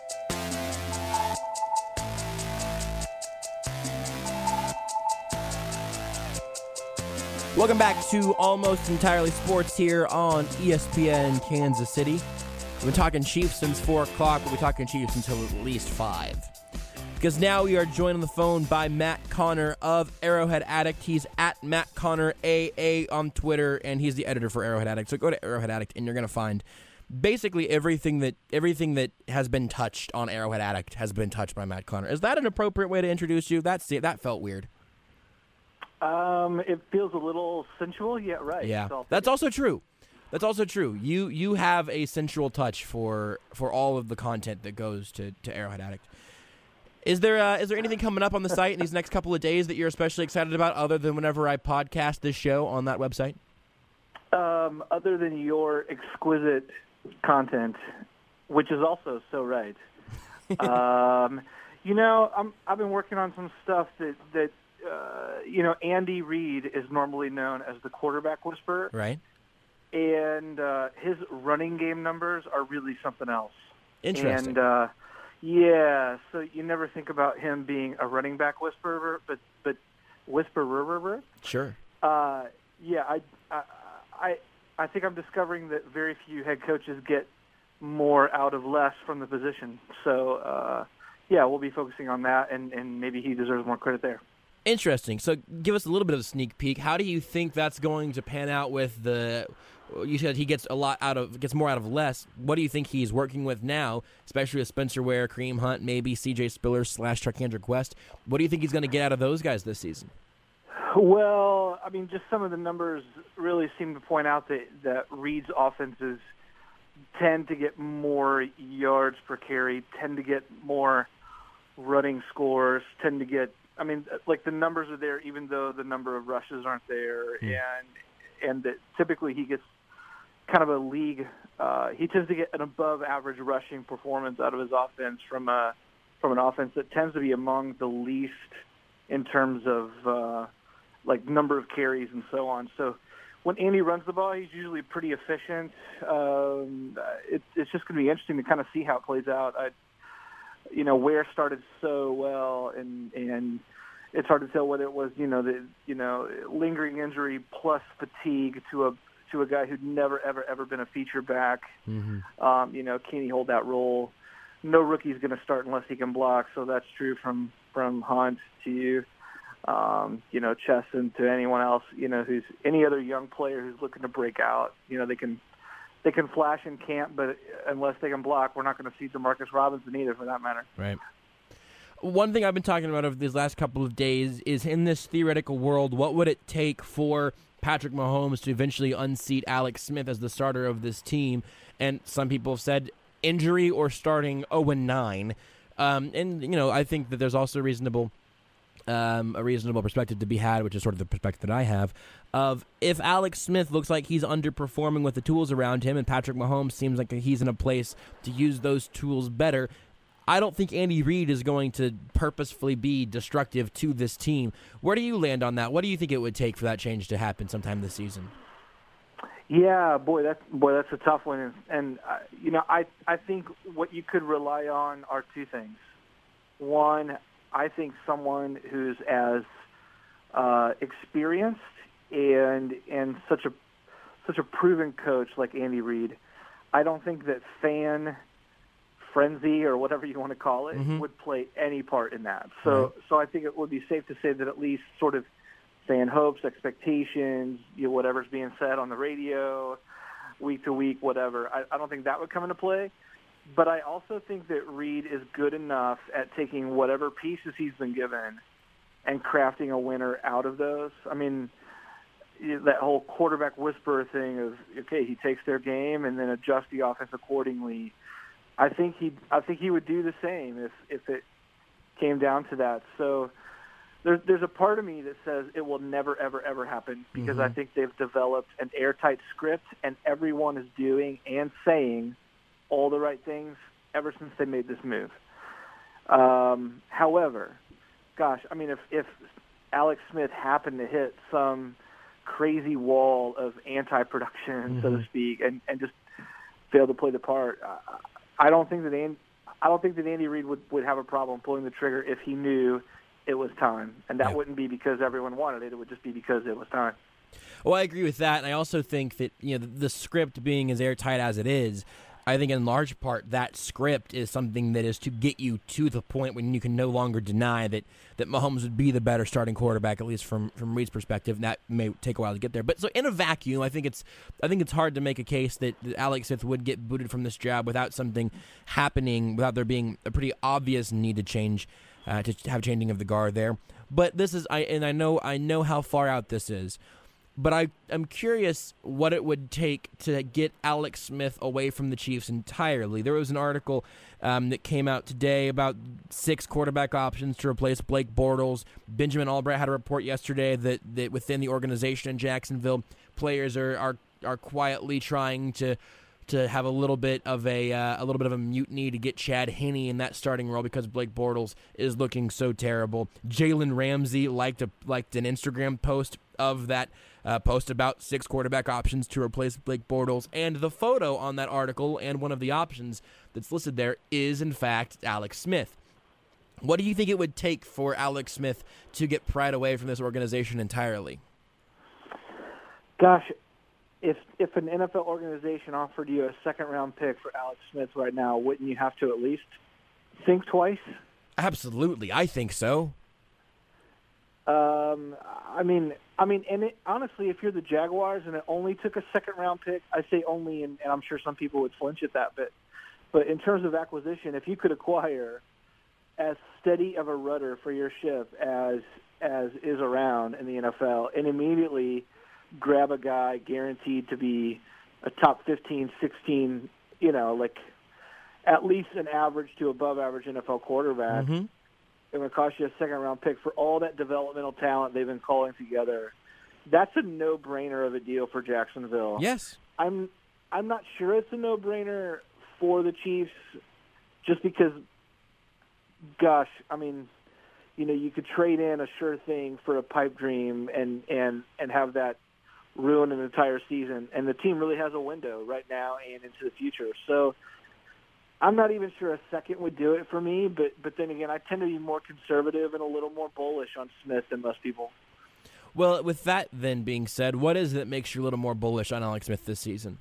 Welcome back to Almost Entirely Sports here on E S P N Kansas City. We've been talking Chiefs since four o'clock. We'll be talking Chiefs until at least five. Because now we are joined on the phone by Matt Connor of Arrowhead Addict. He's at Matt Connor A A on Twitter, and he's the editor for Arrowhead Addict. So go to Arrowhead Addict, and you're going to find basically everything that everything that has been touched on Arrowhead Addict has been touched by Matt Connor. Is that an appropriate way to introduce you? That's that felt weird. Um, it feels a little sensual, yeah, right. Yeah, So that's also true. That's also true. You you have a sensual touch for for all of the content that goes to, to Arrowhead Addict. Is there uh, is there anything coming up on the site in these next couple of days that you're especially excited about, other than whenever I podcast this show on that website? Um, other than your exquisite content, which is also so right. um, you know, I'm I've been working on some stuff that that uh, you know, Andy Reid is normally known as the quarterback whisperer. Right. And uh, his running game numbers are really something else. Interesting. And, uh, yeah, so you never think about him being a running back whisperer, but but whisperer. Sure. Uh, yeah, I, I I I think I'm discovering that very few head coaches get more out of less from the position. So, uh, yeah, we'll be focusing on that, and, and maybe he deserves more credit there. Interesting. So give us a little bit of a sneak peek. How do you think that's going to pan out with the – you said he gets a lot out of – gets more out of less. What do you think he's working with now, especially with Spencer Ware, Kareem Hunt, maybe C J Spiller slash Charkandrick West? What do you think he's going to get out of those guys this season? Well, I mean, just some of the numbers really seem to point out that, that Reed's offenses tend to get more yards per carry, tend to get more running scores, tend to get – I mean, like the numbers are there even though the number of rushes aren't there, mm. and and that typically he gets kind of a league. Uh, he tends to get an above-average rushing performance out of his offense from a from an offense that tends to be among the least in terms of uh, like number of carries and so on. So when Andy runs the ball, he's usually pretty efficient. Um, it, it's just going to be interesting to kind of see how it plays out. I, you know, Ware started so well, and and it's hard to tell whether it was, you know, the you know lingering injury plus fatigue to a to a guy who'd never ever ever been a feature back. Mm-hmm. Um, you know, can he hold that role? No rookie's going to start unless he can block, so that's true from from Hunt to you, um, you know, Chesson to anyone else. You know, who's any other young player who's looking to break out. You know, they can. They can flash in camp, but unless they can block, we're not going to see Demarcus Robinson either, for that matter. Right. One thing I've been talking about over these last couple of days is, in this theoretical world, what would it take for Patrick Mahomes to eventually unseat Alex Smith as the starter of this team? And some people have said injury or starting oh and nine. Um, and, you know, I think that there's also reasonable um, a reasonable perspective to be had, which is sort of the perspective that I have, of if Alex Smith looks like he's underperforming with the tools around him and Patrick Mahomes seems like he's in a place to use those tools better, I don't think Andy Reid is going to purposefully be destructive to this team. Where do you land on that? What do you think it would take for that change to happen sometime this season? Yeah, boy, that's boy, that's a tough one, and, and uh, you know, I I think what you could rely on are two things. One, I think someone who's as uh, experienced and and such a such a proven coach like Andy Reid. I don't think that fan frenzy or whatever you want to call it mm-hmm. would play any part in that. So right. so I think it would be safe to say that at least sort of fan hopes, expectations, you know, whatever's being said on the radio, week to week, whatever. I, I don't think that would come into play. But I also think that Reed is good enough at taking whatever pieces he's been given and crafting a winner out of those. I mean, that whole quarterback whisperer thing of, okay, he takes their game and then adjusts the offense accordingly. I think he, I think he would do the same if, if it came down to that. So there's there's a part of me that says it will never, ever, ever happen because Mm-hmm. I think they've developed an airtight script and everyone is doing and saying all the right things ever since they made this move. Um, however, gosh, I mean, if, if Alex Smith happened to hit some crazy wall of anti-production, Mm-hmm. so to speak, and, and just fail to play the part, uh, I don't think that Andy, I don't think that Andy Reid would, would have a problem pulling the trigger if he knew it was time, and that Yeah. wouldn't be because everyone wanted it. It would just be because it was time. Well, I agree with that, and I also think that, you know, the, the script being as airtight as it is, I think in large part that script is something that is to get you to the point when you can no longer deny that, that Mahomes would be the better starting quarterback, at least from, from Reid's perspective. And that may take a while to get there. But so in a vacuum, I think it's I think it's hard to make a case that, that Alex Smith would get booted from this job without something happening, without there being a pretty obvious need to change, uh, to have changing of the guard there. But this is I and I know I know how far out this is. But I, I'm curious what it would take to get Alex Smith away from the Chiefs entirely. There was an article um, that came out today about six quarterback options to replace Blake Bortles. Benjamin Albright had a report yesterday that, that within the organization in Jacksonville, players are are, are quietly trying to to have a little bit of a uh, a little bit of a mutiny to get Chad Henne in that starting role because Blake Bortles is looking so terrible. Jalen Ramsey liked a liked an Instagram post of that uh, post about six quarterback options to replace Blake Bortles, and the photo on that article and one of the options that's listed there is in fact Alex Smith. What do you think it would take for Alex Smith to get pried away from this organization entirely? Gosh, if if an N F L organization offered you a second round pick for Alex Smith right now, wouldn't you have to at least think twice? Absolutely, I think so. Um, I mean, I mean, and it, honestly, if you're the Jaguars and it only took a second round pick, I say only, and, and I'm sure some people would flinch at that, but but in terms of acquisition, if you could acquire as steady of a rudder for your ship as as is around in the N F L, and immediately grab a guy guaranteed to be a top fifteen, sixteen, you know, like at least an average to above average N F L quarterback. Mm-hmm. It would cost you a second-round pick for all that developmental talent they've been calling together. That's a no-brainer of a deal for Jacksonville. Yes. I'm I'm not sure it's a no-brainer for the Chiefs just because, gosh, I mean, you know, you could trade in a sure thing for a pipe dream and, and, and have that ruin an entire season. And the team really has a window right now and into the future. So I'm not even sure a second would do it for me, but but then again, I tend to be more conservative and a little more bullish on Smith than most people. Well, with that then being said, what is it that makes you a little more bullish on Alex Smith this season?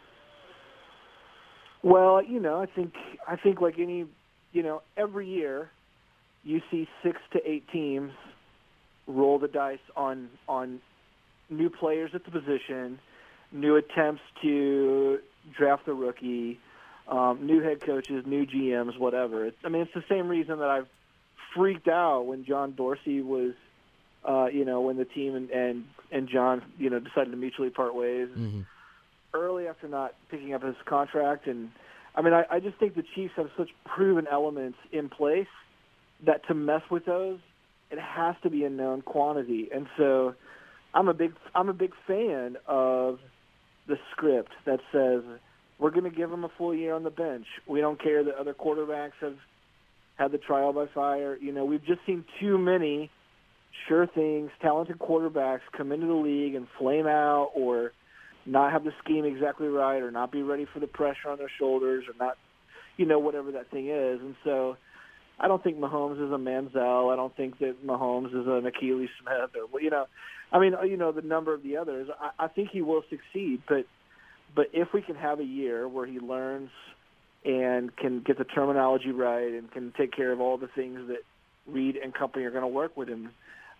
Well, you know, I think I think like any, you know, every year you see six to eight teams roll the dice on on new players at the position, new attempts to draft a rookie. Um, new head coaches, new G Ms, whatever. It's, I mean, it's the same reason that I've freaked out when John Dorsey was, uh, you know, when the team and, and, and John, you know, decided to mutually part ways Mm-hmm. early after not picking up his contract. And, I mean, I, I just think the Chiefs have such proven elements in place that to mess with those, it has to be a known quantity. And so I'm a big, I'm a big fan of the script that says, we're going to give him a full year on the bench. We don't care that other quarterbacks have had the trial by fire. You know, we've just seen too many sure things, talented quarterbacks come into the league and flame out or not have the scheme exactly right or not be ready for the pressure on their shoulders or not, you know, whatever that thing is. And so I don't think Mahomes is a Manziel. I don't think that Mahomes is an Achilles Smith or, you know, I mean, you know, the number of the others. I, I think he will succeed, but But if we can have a year where he learns and can get the terminology right and can take care of all the things that Reid and company are going to work with him,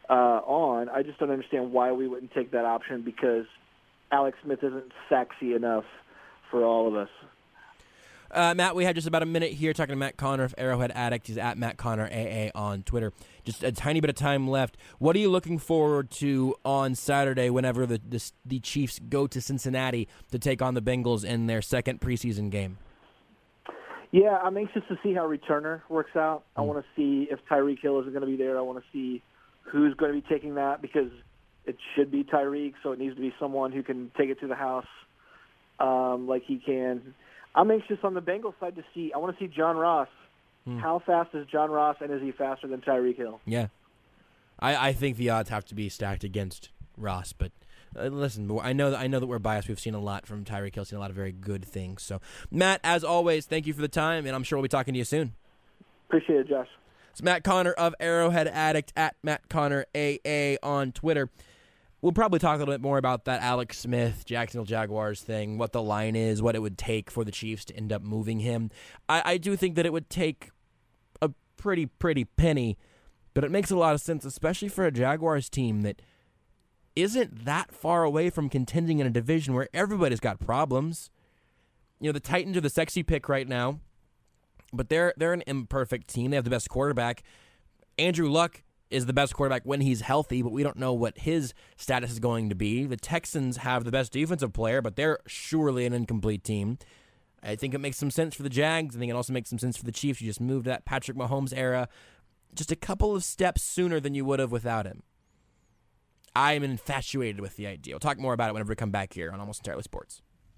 uh, on. I just don't understand why we wouldn't take that option because Alex Smith isn't sexy enough for all of us. Uh, Matt, we have just about a minute here talking to Matt Connor of Arrowhead Addict. He's at Matt Connor A A on Twitter. Just a tiny bit of time left. What are you looking forward to on Saturday whenever the the, the Chiefs go to Cincinnati to take on the Bengals in their second preseason game? Yeah, I'm anxious to see how returner works out. I want to see if Tyreek Hill is going to be there. I want to see who's going to be taking that because it should be Tyreek, so it needs to be someone who can take it to the house um, like he can. I'm anxious on the Bengals side to see. I want to see John Ross. Hmm. How fast is John Ross, and is he faster than Tyreek Hill? Yeah. I, I think the odds have to be stacked against Ross, but uh, listen, I know that I know that we're biased. We've seen a lot from Tyreek Hill, seen a lot of very good things. So, Matt, as always, thank you for the time, and I'm sure we'll be talking to you soon. Appreciate it, Josh. It's Matt Connor of Arrowhead Addict at Matt Connor A A on Twitter. We'll probably talk a little bit more about that Alex Smith, Jacksonville Jaguars thing, what the line is, what it would take for the Chiefs to end up moving him. I, I do think that it would take a pretty, pretty penny, but it makes a lot of sense, especially for a Jaguars team that isn't that far away from contending in a division where everybody's got problems. You know, the Titans are the sexy pick right now, but they're they're an imperfect team. They have the best quarterback. Andrew Luck is the best quarterback when he's healthy, but we don't know what his status is going to be. The Texans have the best defensive player, but they're surely an incomplete team. I think it makes some sense for the Jags. I think it also makes some sense for the Chiefs. You just moved that Patrick Mahomes era just a couple of steps sooner than you would have without him. I am infatuated with the idea. We'll talk more about it whenever we come back here on Almost Entirely Sports.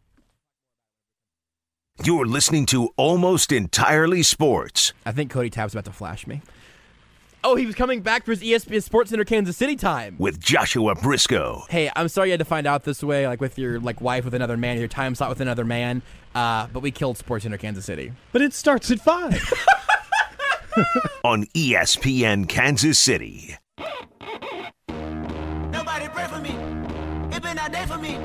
You're listening to Almost Entirely Sports. I think Cody Tapp's about to flash me. Oh, he was coming back for his E S P N Sports Center Kansas City time. With Joshua Briscoe. Hey, I'm sorry you had to find out this way, like with your like wife with another man, your time slot with another man, uh, but we killed Sports Center Kansas City. But it starts at five. On E S P N Kansas City. Nobody pray for me. It been a day for me.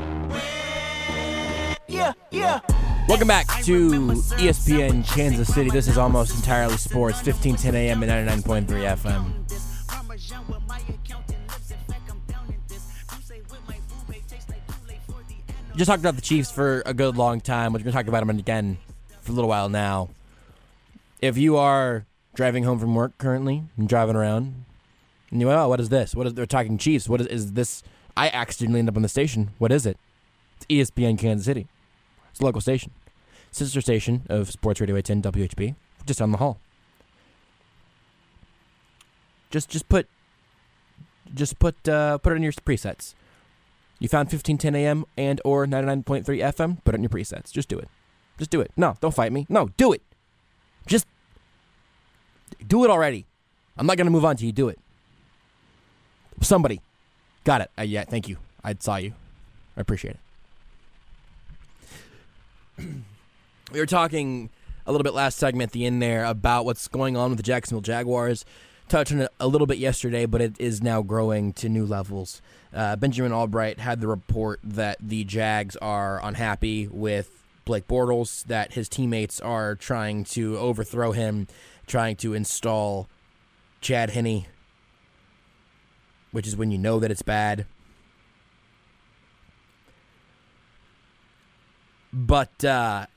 Yeah, yeah. Welcome back to E S P N Kansas City. This is Almost Entirely Sports, fifteen ten a.m. and ninety-nine point three F M. Just talked about the Chiefs for a good long time. We're going to talk about them again for a little while now. If you are driving home from work currently and driving around, and you go, oh, what is this? What is they're talking Chiefs? What is, is this? I accidentally ended up on the station. What is it? It's E S P N Kansas City. It's a local station. Sister station of Sports Radio eight ten W H B, just down the hall. Just just put just put uh, put it in your presets. You found fifteen ten a.m. and or ninety-nine point three F M, put it in your presets. Just do it. Just do it. No, don't fight me. No, do it. Just do it already. I'm not going to move on till you do it. Somebody. Got it. Uh, yeah, thank you. I saw you. I appreciate it. We were talking a little bit last segment at the end there about what's going on with the Jacksonville Jaguars. Touched on it a little bit yesterday, but it is now growing to new levels. Uh, Benjamin Albright had the report that the Jags are unhappy with Blake Bortles, that his teammates are trying to overthrow him, trying to install Chad Henne, which is when you know that it's bad. But uh,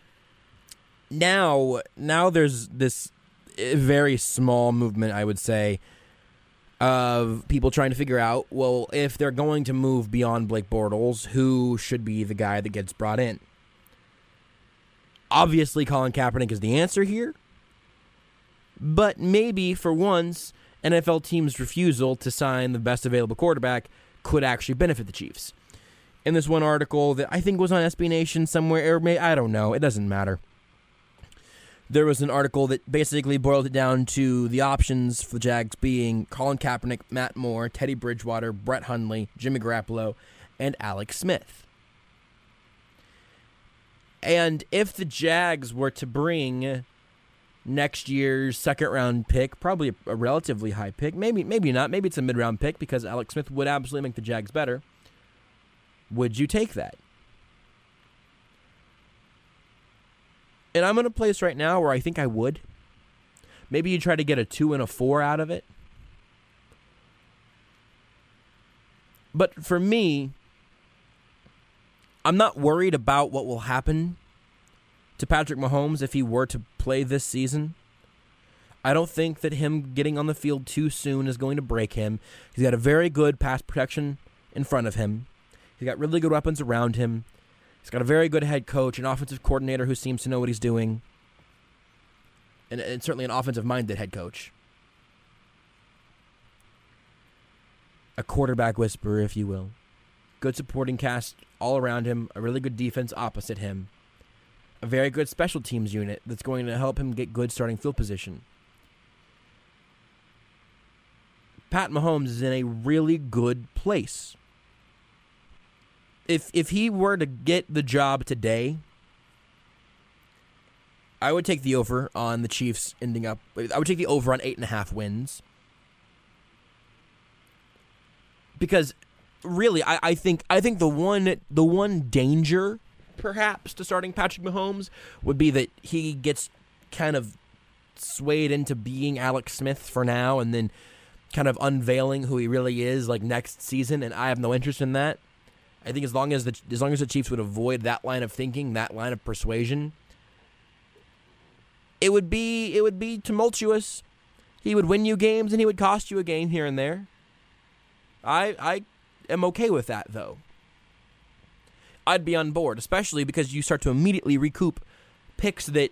now, now there's this very small movement, I would say, of people trying to figure out, well, if they're going to move beyond Blake Bortles, who should be the guy that gets brought in? Obviously, Colin Kaepernick is the answer here. But maybe, for once, N F L teams' refusal to sign the best available quarterback could actually benefit the Chiefs. In this one article that I think was on S B Nation somewhere, or may I don't know, it doesn't matter. There was an article that basically boiled it down to the options for the Jags being Colin Kaepernick, Matt Moore, Teddy Bridgewater, Brett Hundley, Jimmy Garoppolo, and Alex Smith. And if the Jags were to bring next year's second-round pick, probably a, a relatively high pick, maybe maybe not, maybe it's a mid-round pick because Alex Smith would absolutely make the Jags better, would you take that? And I'm in a place right now where I think I would. Maybe you try to get a two and a four out of it. But for me, I'm not worried about what will happen to Patrick Mahomes if he were to play this season. I don't think that him getting on the field too soon is going to break him. He's got a very good pass protection in front of him. He's got really good weapons around him. He's got a very good head coach, an offensive coordinator who seems to know what he's doing, and, and certainly an offensive-minded head coach. A quarterback whisperer, if you will. Good supporting cast all around him, a really good defense opposite him, a very good special teams unit that's going to help him get good starting field position. Pat Mahomes is in a really good place. If if he were to get the job today, I would take the over on the Chiefs ending up. I would take the over on eight and a half wins. Because really, I, I think I think the one the one danger perhaps to starting Patrick Mahomes would be that he gets kind of swayed into being Alex Smith for now and then kind of unveiling who he really is like next season, and I have no interest in that. I think as long as the as long as the Chiefs would avoid that line of thinking, that line of persuasion, it would be it would be tumultuous. He would win you games and he would cost you a game here and there. I I am okay with that though. I'd be on board, especially because you start to immediately recoup picks that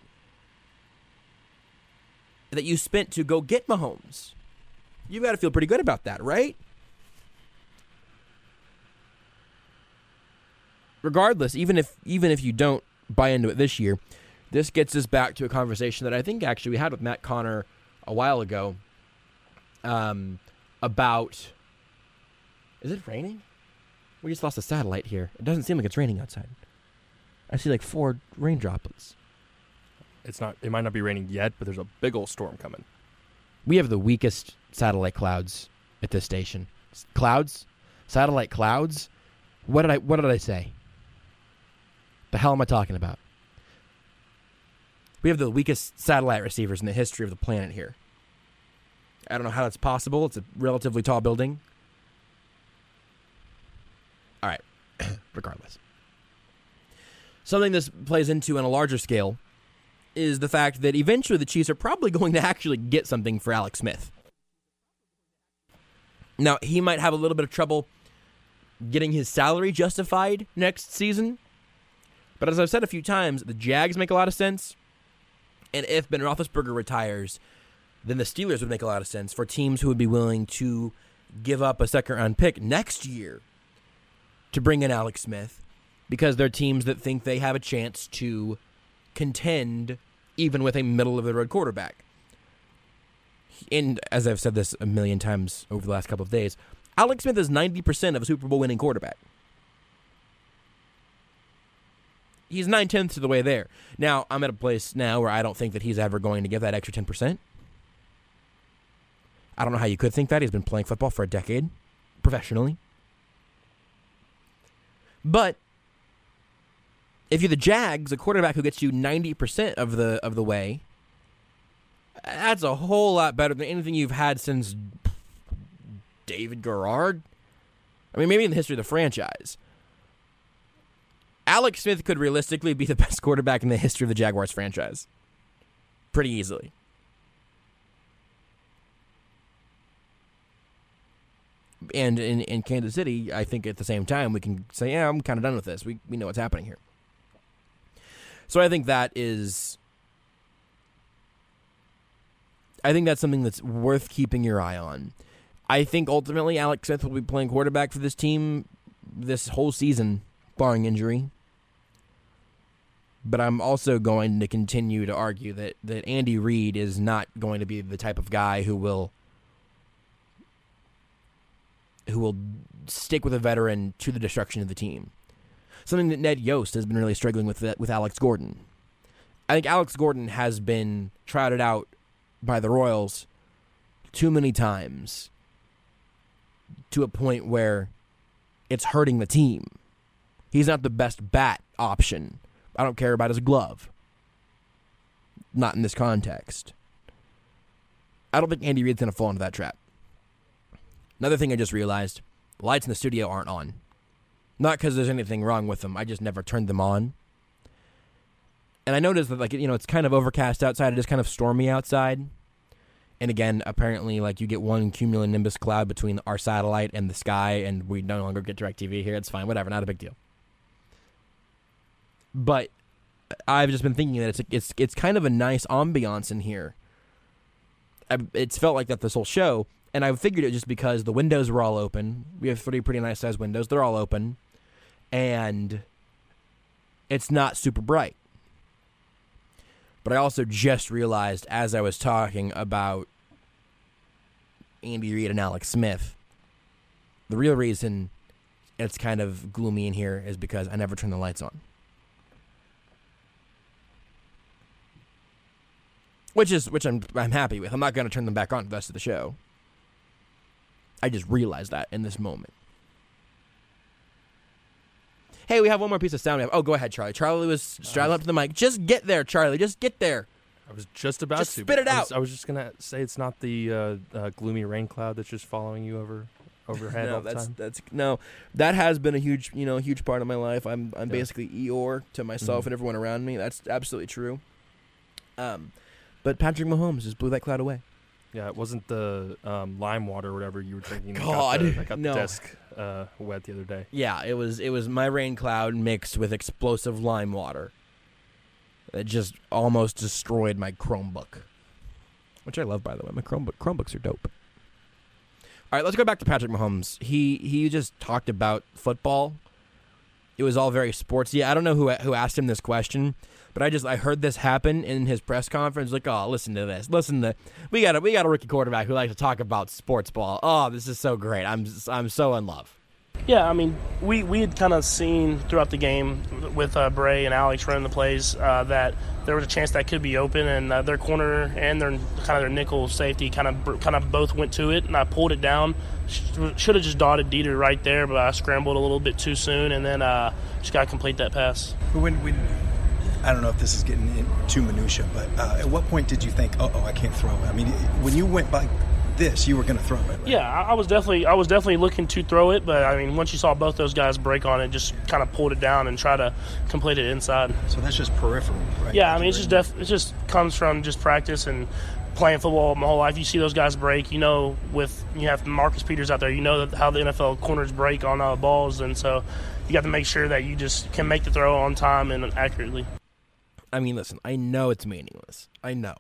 that you spent to go get Mahomes. You've got to feel pretty good about that, right? Regardless, even if even if you don't buy into it this year, this gets us back to a conversation that I think actually we had with Matt Connor a while ago um, about... Is it raining? We just lost a satellite here. It doesn't seem like it's raining outside. I see like four rain droplets. It's not. It might not be raining yet, but there's a big old storm coming. We have the weakest satellite clouds at this station. Clouds? Satellite clouds? What did I what did I say? The hell am I talking about? We have the weakest satellite receivers in the history of the planet here. I don't know how that's possible. It's a relatively tall building. All right. Regardless. Something this plays into on a larger scale is the fact that eventually the Chiefs are probably going to actually get something for Alex Smith. Now, he might have a little bit of trouble getting his salary justified next season. But as I've said a few times, the Jags make a lot of sense. And if Ben Roethlisberger retires, then the Steelers would make a lot of sense for teams who would be willing to give up a second-round pick next year to bring in Alex Smith, because they're teams that think they have a chance to contend even with a middle-of-the-road quarterback. And as I've said this a million times over the last couple of days, Alex Smith is ninety percent of a Super Bowl winning quarterback. He's nine-tenths of the way there. Now, I'm at a place now where I don't think that he's ever going to give that extra ten percent. I don't know how you could think that. He's been playing football for a decade, professionally. But if you're the Jags, a quarterback who gets you ninety percent of the of the way, that's a whole lot better than anything you've had since David Garrard. I mean, maybe in the history of the franchise. Alex Smith could realistically be the best quarterback in the history of the Jaguars franchise. Pretty easily. And in, in Kansas City, I think at the same time, we can say, yeah, I'm kind of done with this. We we know what's happening here. So I think that is... I think that's something that's worth keeping your eye on. I think ultimately Alex Smith will be playing quarterback for this team this whole season, barring injury. But I'm also going to continue to argue that, that Andy Reid is not going to be the type of guy who will who will stick with a veteran to the destruction of the team. Something that Ned Yost has been really struggling with with Alex Gordon. I think Alex Gordon has been trotted out by the Royals too many times to a point where it's hurting the team. He's not the best bat option. I don't care about his glove. Not in this context. I don't think Andy Reid's going to fall into that trap. Another thing I just realized, The lights in the studio aren't on. Not because there's anything wrong with them. I just never turned them on. And I noticed that, like, you know, it's kind of overcast outside. It is kind of stormy outside. And again, apparently, like, you get one cumulonimbus cloud between our satellite and the sky, and we no longer get DirecTV here. It's fine. Whatever. Not a big deal. But I've just been thinking that it's it's it's kind of a nice ambiance in here. It's felt like that this whole show, and I figured it just because the windows were all open. We have three pretty nice sized windows. They're all open, and it's not super bright. But I also just realized as I was talking about Andy Reid and Alex Smith, the real reason it's kind of gloomy in here is because I never turn the lights on. Which is which I'm I'm happy with. I'm not going to turn them back on for the rest of the show. I just realized that in this moment. Hey, we have one more piece of sound. We have. Oh, go ahead, Charlie. Charlie was straddling up to the mic. Just get there, Charlie. Just get there. I was just about just to. spit it I out. was, I was just going to say it's not the uh, uh, gloomy rain cloud that's just following you over overhead no, all the that's, time. That's no. That has been a huge, you know, huge part of my life. I'm I'm Yeah. basically Eeyore to myself Mhm. and everyone around me. That's absolutely true. Um, but Patrick Mahomes just blew that cloud away. Yeah, it wasn't the um, lime water or whatever you were drinking. that God, got the, that got no. the desk uh, wet the other day. Yeah, it was it was my rain cloud mixed with explosive lime water. It just almost destroyed my Chromebook, which I love, by the way. My Chromebook Chromebooks are dope. All right, let's go back to Patrick Mahomes. He he just talked about football. It was all very sportsy. I don't know who who asked him this question, but I just I heard this happen in his press conference. Like, oh, listen to this. Listen to we got a we got a rookie quarterback who likes to talk about sports ball. Oh, this is so great. I'm I'm so in love. Yeah, I mean, we, we had kind of seen throughout the game with uh, Bray and Alex running the plays uh, that there was a chance that could be open, and uh, their corner and their kind of their nickel safety kind of kind of both went to it, and I pulled it down. Should have just dotted Dieter right there, but I scrambled a little bit too soon, and then uh, just got to complete that pass. When, when I don't know if this is getting into minutia, but uh, at what point did you think, "Uh oh, I can't throw it"? I mean, when you went by this, you were going to throw it. Right? Yeah, I, I was definitely I was definitely looking to throw it, but I mean, once you saw both those guys break on it, just kind of pulled it down and try to complete it inside. So that's just peripheral, right? Yeah, I mean, it's just def- it just comes from just practice and playing football my whole life. You see those guys break, you know, with you have Marcus Peters out there, you know that how the N F L corners break on uh, balls, and so you got to make sure that you just can make the throw on time and accurately. I mean, listen, I know it's meaningless. I know.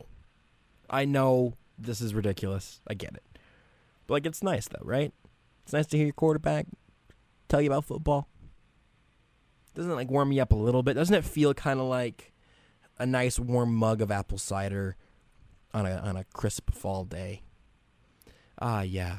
I know this is ridiculous. I get it. But, like, it's nice, though, right? It's nice to hear your quarterback tell you about football. Doesn't it, like, warm you up a little bit? Doesn't it feel kind of like a nice warm mug of apple cider on a on a crisp fall day? Ah, yeah.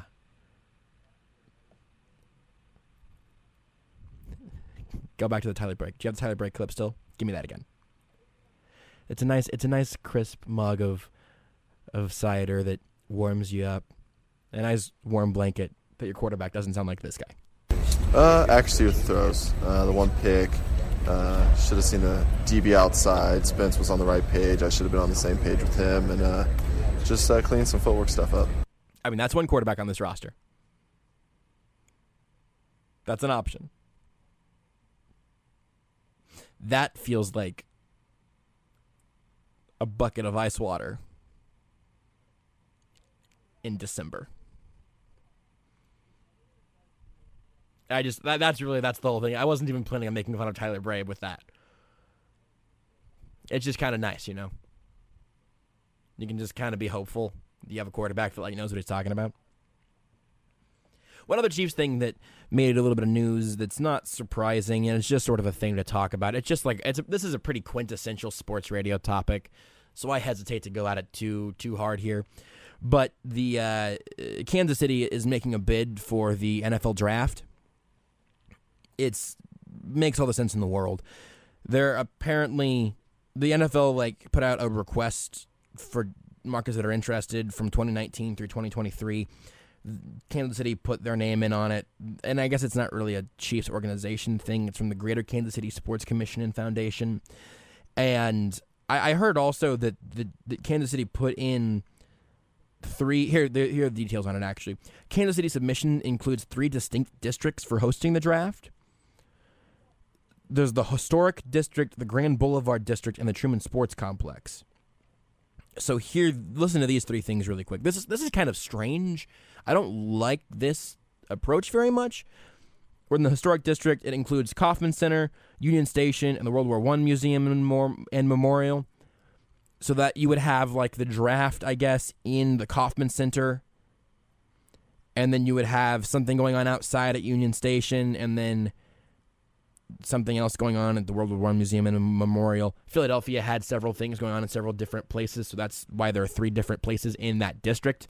Go back to the Tyler Brake. Do you have the Tyler Brake clip still? Give me that again. It's a nice, it's a nice crisp mug of of cider that warms you up. A nice warm blanket that your quarterback doesn't sound like this guy. Uh, accuracy with the throws. Uh, the one pick. Uh, should have seen the D B outside. Spence was on the right page. I should have been on the same page with him, and uh, just uh, clean some footwork stuff up. I mean, that's one quarterback on this roster. That's an option. That feels like a bucket of ice water in December. I just that, that's really that's the whole thing. I wasn't even planning on making fun of Tyler Bray with that. It's just kind of nice, you know. You can just kind of be hopeful. You have a quarterback that like knows what he's talking about. One other Chiefs thing that made a little bit of news that's not surprising, and it's just sort of a thing to talk about. It's just like it's a, this is a pretty quintessential sports radio topic, so I hesitate to go at it too too hard here. But the uh, Kansas City is making a bid for the N F L draft. It's makes all the sense in the world. They're apparently the N F L like put out a request for markets that are interested from twenty nineteen through twenty twenty-three. Kansas City put their name in on it, and I guess it's not really a Chiefs organization thing. It's from the Greater Kansas City Sports Commission and Foundation. And I, I heard also that the that Kansas City put in three here. The, here are the details on it. Actually, Kansas City submission includes three distinct districts for hosting the draft. There's the Historic District, the Grand Boulevard District, and the Truman Sports Complex. So here, listen to these three things really quick. This is this is kind of strange. I don't like this approach very much. We're in the Historic District. It includes Kauffman Center, Union Station, and the World War One Museum and, more, and Memorial. So that you would have like the draft, I guess, in the Kauffman Center. And then you would have something going on outside at Union Station, and then something else going on at the World War One Museum and Memorial. Philadelphia had several things going on in several different places, so that's why there are three different places in that district.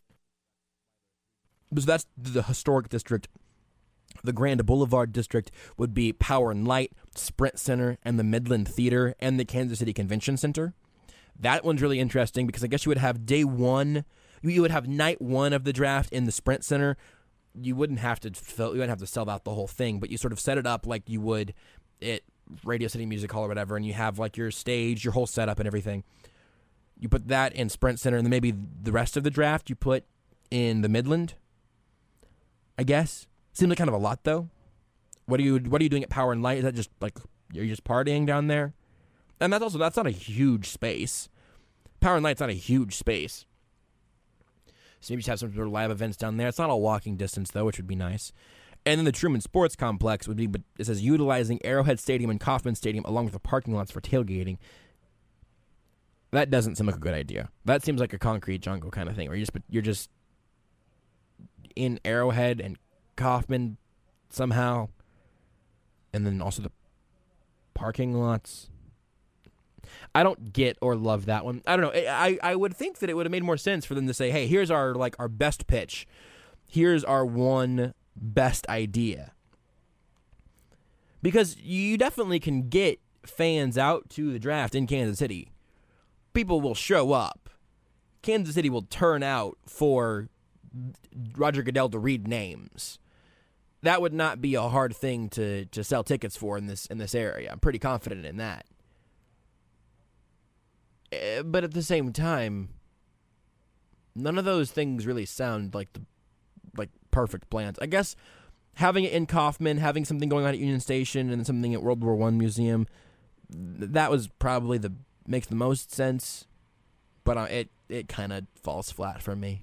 So that's the Historic District. The Grand Boulevard District would be Power and Light, Sprint Center, and the Midland Theater, and the Kansas City Convention Center. That one's really interesting because I guess you would have day one, you would have night one of the draft in the Sprint Center. You wouldn't have to fill, you wouldn't have to sell out the whole thing, but you sort of set it up like you would at Radio City Music Hall or whatever, and you have like your stage, your whole setup and everything. You put that in Sprint Center, and then maybe the rest of the draft you put in the Midland, I guess. Seems like kind of a lot, though. What are you What are you doing at Power and Light? Is that just like you're just partying down there? And that's also that's not a huge space. Power and Light's not a huge space. So maybe just have some sort of live events down there. It's not all walking distance, though, which would be nice. And then the Truman Sports Complex would be, but it says utilizing Arrowhead Stadium and Kauffman Stadium along with the parking lots for tailgating. That doesn't seem like a good idea. That seems like a concrete jungle kind of thing, where you're just you're just in Arrowhead and Kauffman somehow, and then also the parking lots. I don't get or love that one. I don't know. I, I would think that it would have made more sense for them to say, hey, here's our like our best pitch. Here's our one best idea. Because you definitely can get fans out to the draft in Kansas City. People will show up. Kansas City will turn out for Roger Goodell to read names. That would not be a hard thing to, to sell tickets for in this in this area. I'm pretty confident in that. But at the same time, none of those things really sound like the like perfect plans. I guess having it in Kauffman, having something going on at Union Station, and something at World War One Museum, that was probably the makes the most sense. But uh, it it kind of falls flat for me.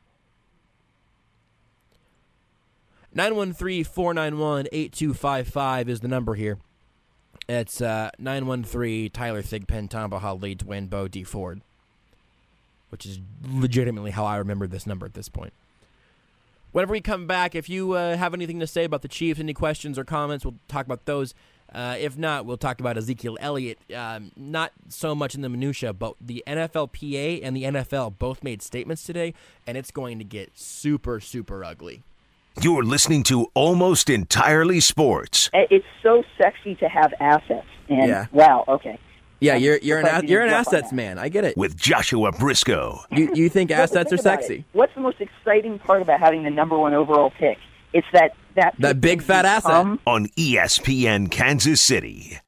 nine one three, four nine one, eight two five five is the number here. It's uh, nine one three, Tyler Thigpen, Tom Bahal, Lee Dwayne Bo, D Ford, which is legitimately how I remember this number at this point. Whenever we come back, if you uh, have anything to say about the Chiefs, any questions or comments, we'll talk about those. Uh, if not, we'll talk about Ezekiel Elliott. Um, not so much in the minutia, but the N F L P A and the N F L both made statements today, and it's going to get super, super ugly. You're listening to Almost Entirely Sports. It's so sexy to have assets. And Yeah. wow, okay. Yeah, you're you're an Surprised a- you you're an didn't jump on assets that. man. I get it. With Joshua Briscoe. You you think But assets are think about sexy? it. What's the most exciting part about having the number one overall pick? It's that that That pick big can fat asset. become- On E S P N Kansas City.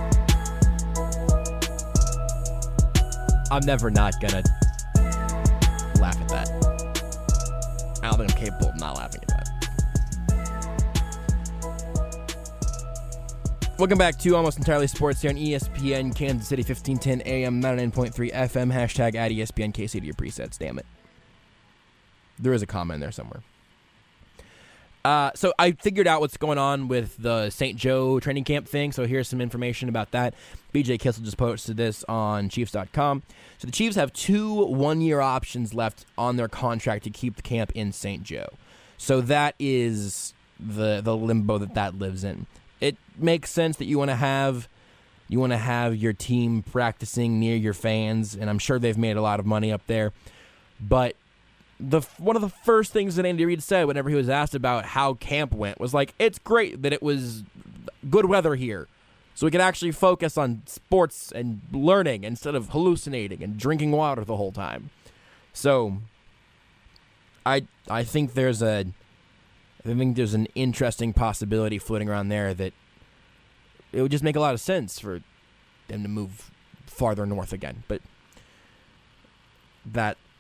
I'm never not gonna laugh at that. I don't think I'm capable of not laughing at that. Welcome back to Almost Entirely Sports here on E S P N Kansas City, fifteen ten A M, ninety-nine point three F M, hashtag at E S P N K C to your presets, damn it. There is a comma in there somewhere. Uh, so I figured out what's going on with the Saint Joe training camp thing, so here's some information about that. B J Kissel just posted this on Chiefs dot com. So the Chiefs have two one-year options left on their contract to keep the camp in Saint Joe. So that is the the limbo that that lives in. It makes sense that you want to have you want to have your team practicing near your fans, and I'm sure they've made a lot of money up there. But the one of the first things that Andy Reid said whenever he was asked about how camp went was like, it's great that it was good weather here, so we could actually focus on sports and learning instead of hallucinating and drinking water the whole time. So I I think there's a I think there's an interesting possibility floating around there that it would just make a lot of sense for them to move farther north again. But that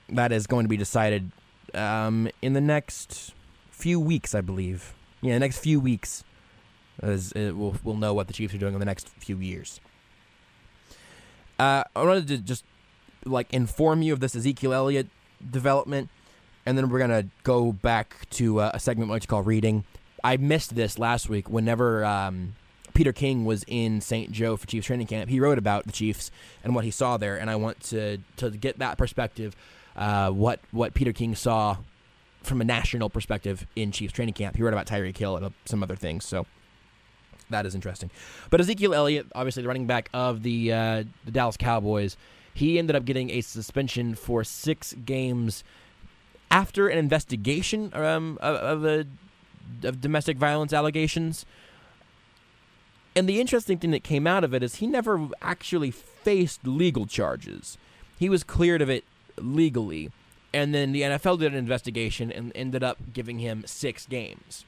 that is going to be decided um, in the next few weeks, I believe. Yeah, the next few weeks, as it will, we'll know what the Chiefs are doing in the next few years. Uh, I wanted to just like inform you of this Ezekiel Elliott development, and then we're gonna go back to uh, a segment we like to call reading. I missed this last week. Whenever um, Peter King was in Saint Joe for Chiefs training camp, he wrote about the Chiefs and what he saw there, and I want to to get that perspective, uh, what what Peter King saw from a national perspective in Chiefs training camp. He wrote about Tyreek Hill and some other things, so that is interesting. But Ezekiel Elliott, obviously the running back of the uh, the Dallas Cowboys, he ended up getting a suspension for six games after an investigation um, of, of, a, of domestic violence allegations. And the interesting thing that came out of it is he never actually faced legal charges. He was cleared of it legally. And then the N F L did an investigation and ended up giving him six games.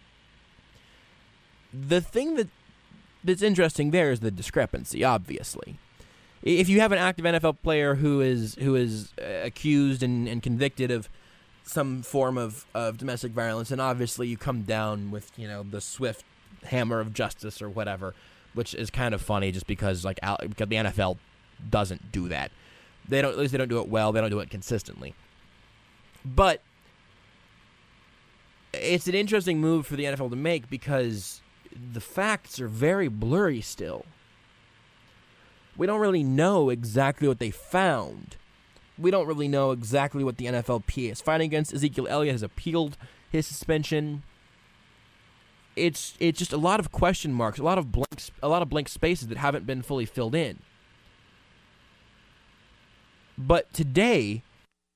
The thing that that's interesting there is the discrepancy, obviously. If you have an active N F L player who is who is uh, accused and, and convicted of some form of, of domestic violence, and obviously you come down with, you know, the swift hammer of justice or whatever, which is kind of funny just because like because the N F L doesn't do that. They don't at least they don't do it well. They don't do it consistently. But it's an interesting move for the N F L to make because the facts are very blurry still. We don't really know exactly what they found. We don't really know exactly what the N F L P A is fighting against. Ezekiel Elliott has appealed his suspension. It's it's just a lot of question marks, a lot of blank, a lot of blank spaces that haven't been fully filled in. But today,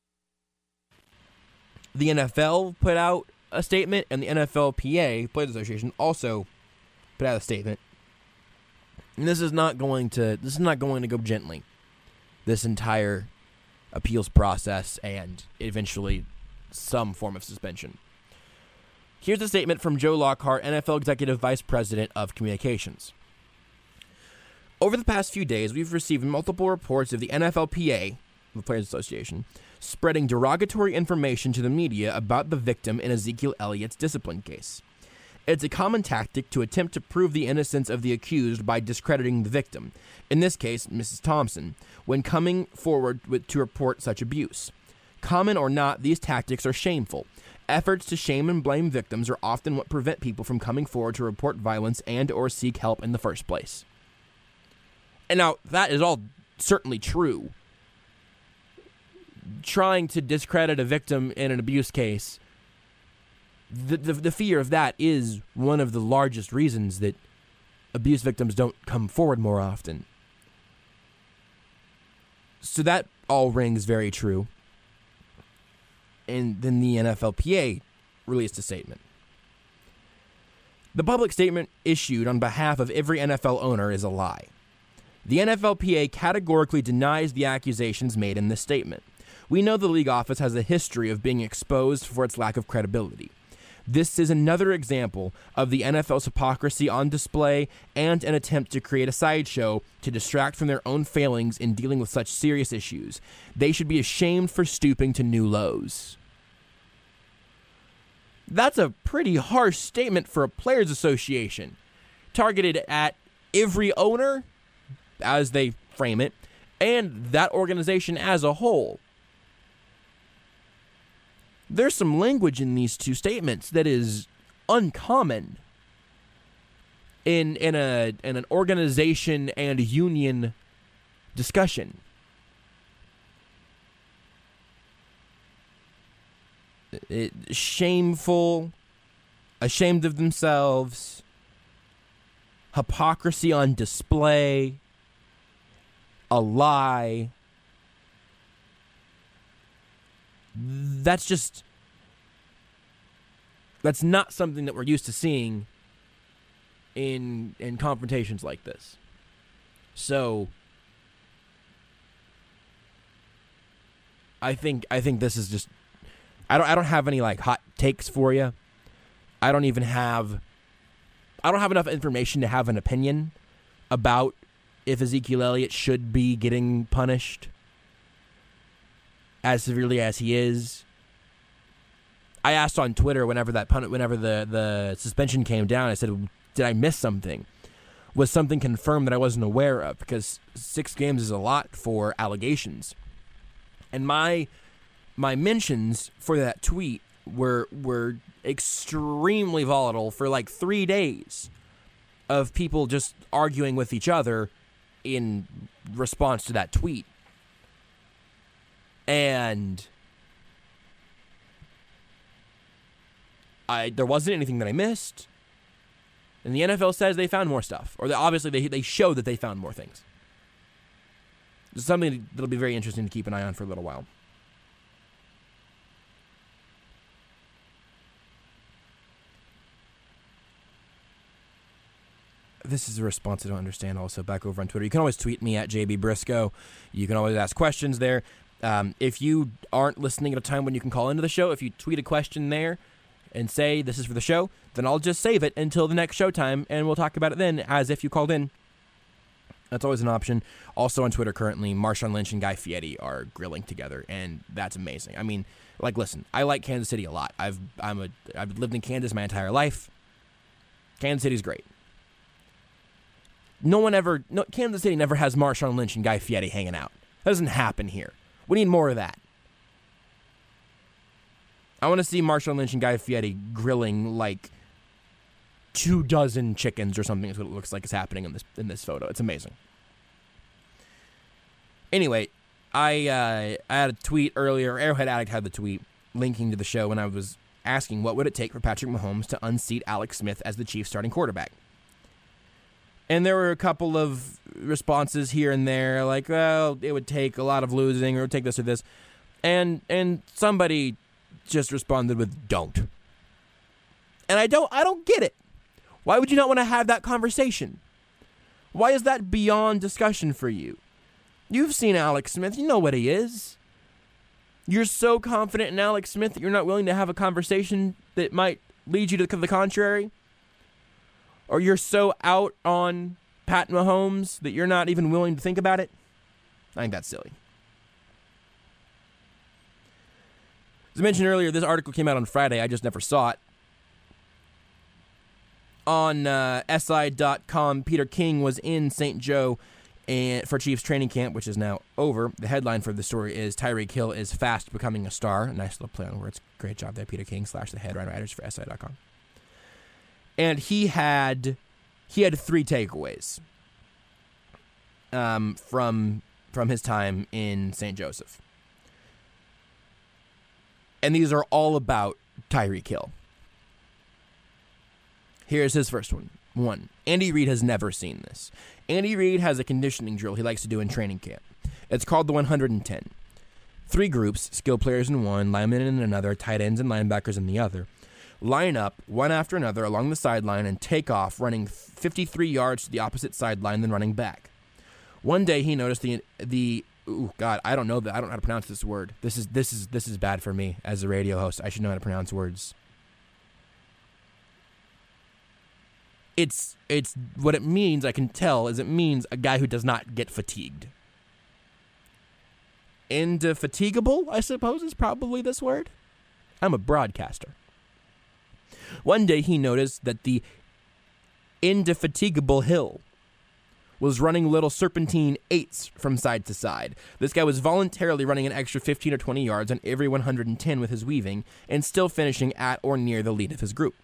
the N F L put out a statement, and the N F L P A, Players Association, also put out a statement. And this is not going to this is not going to go gently. This entire appeals process and eventually some form of suspension. Here's a statement from Joe Lockhart, N F L Executive Vice President of Communications. Over the past few days, we've received multiple reports of the N F L P A, the Players Association, spreading derogatory information to the media about the victim in Ezekiel Elliott's discipline case. It's a common tactic to attempt to prove the innocence of the accused by discrediting the victim, in this case, Missus Thompson, when coming forward with, to report such abuse. Common or not, these tactics are shameful. Efforts to shame and blame victims are often what prevent people from coming forward to report violence and or seek help in the first place. And now, that is all certainly true. Trying to discredit a victim in an abuse case, the, the the fear of that is one of the largest reasons that abuse victims don't come forward more often. So that all rings very true. And then the N F L P A released a statement. The public statement issued on behalf of every N F L owner is a lie. The N F L P A categorically denies the accusations made in this statement. We know the league office has a history of being exposed for its lack of credibility. This is another example of the N F L's hypocrisy on display and an attempt to create a sideshow to distract from their own failings in dealing with such serious issues. They should be ashamed for stooping to new lows. That's a pretty harsh statement for a players' association, targeted at every owner, as they frame it, and that organization as a whole. There's some language in these two statements that is uncommon in in a in an organization and union discussion. It, shameful, ashamed of themselves, hypocrisy on display, a lie. That's just, that's not something that we're used to seeing in in confrontations like this. So I think I think this is just, I don't I don't have any like hot takes for you. I don't even have I don't have enough information to have an opinion about if Ezekiel Elliott should be getting punished as severely as he is. I asked on Twitter whenever that pun- whenever the, the suspension came down, I said, did I miss something? Was something confirmed that I wasn't aware of? Because six games is a lot for allegations. And my my mentions for that tweet were were extremely volatile for like three days of people just arguing with each other in response to that tweet. And I there wasn't anything that I missed. And the N F L says they found more stuff. Or they, obviously they they show that they found more things. It's something that'll be very interesting to keep an eye on for a little while. This is a response I don't understand also back over on Twitter. You can always tweet me at J B Briscoe. You can always ask questions there. Um, if you aren't listening at a time when you can call into the show, if you tweet a question there and say this is for the show, then I'll just save it until the next showtime, and we'll talk about it then as if you called in. That's always an option. Also on Twitter currently, Marshawn Lynch and Guy Fieri are grilling together, and that's amazing. I mean, like, listen, I like Kansas City a lot. I've I'm a I've lived in Kansas my entire life. Kansas City's great. No one ever, no, Kansas City never has Marshawn Lynch and Guy Fieri hanging out. That doesn't happen here. We need more of that. I want to see Marshawn Lynch and Guy Fieri grilling like two dozen chickens or something is what it looks like is happening in this in this photo. It's amazing. Anyway, I uh, I had a tweet earlier. Arrowhead Addict had the tweet linking to the show when I was asking what would it take for Patrick Mahomes to unseat Alex Smith as the Chiefs starting quarterback. And there were a couple of responses here and there, like, well, it would take a lot of losing, or it would take this or this. And and somebody just responded with, don't. And I don't I don't get it. Why would you not want to have that conversation? Why is that beyond discussion for you? You've seen Alex Smith. You know what he is. You're so confident in Alex Smith that you're not willing to have a conversation that might lead you to the contrary? Or you're so out on Pat Mahomes that you're not even willing to think about it? I think that's silly. As I mentioned earlier, this article came out on Friday. I just never saw it. On uh, S I dot com, Peter King was in Saint Joe and for Chiefs training camp, which is now over. The headline for the story is Tyreek Hill is fast becoming a star. A nice little play on words. Great job there, Peter King slash the headline writers for S I dot com. And he had he had three takeaways um, from from his time in Saint Joseph. And these are all about Tyreek Hill. Here's his first one. One, Andy Reid has never seen this. Andy Reid has a conditioning drill he likes to do in training camp. It's called the one hundred ten. Three groups, skill players in one, linemen in another, tight ends and linebackers in the other, line up one after another along the sideline and take off, running fifty-three yards to the opposite sideline, then running back. One day he noticed the the ooh God, I don't know that I don't know how to pronounce this word. This is this is this is bad for me as a radio host. I should know how to pronounce words. It's it's what it means, I can tell, is it means a guy who does not get fatigued. Indefatigable, I suppose, is probably this word. I'm a broadcaster. One day he noticed that the indefatigable Hill was running little serpentine eights from side to side. This guy was voluntarily running an extra fifteen or twenty yards on every one hundred ten with his weaving and still finishing at or near the lead of his group.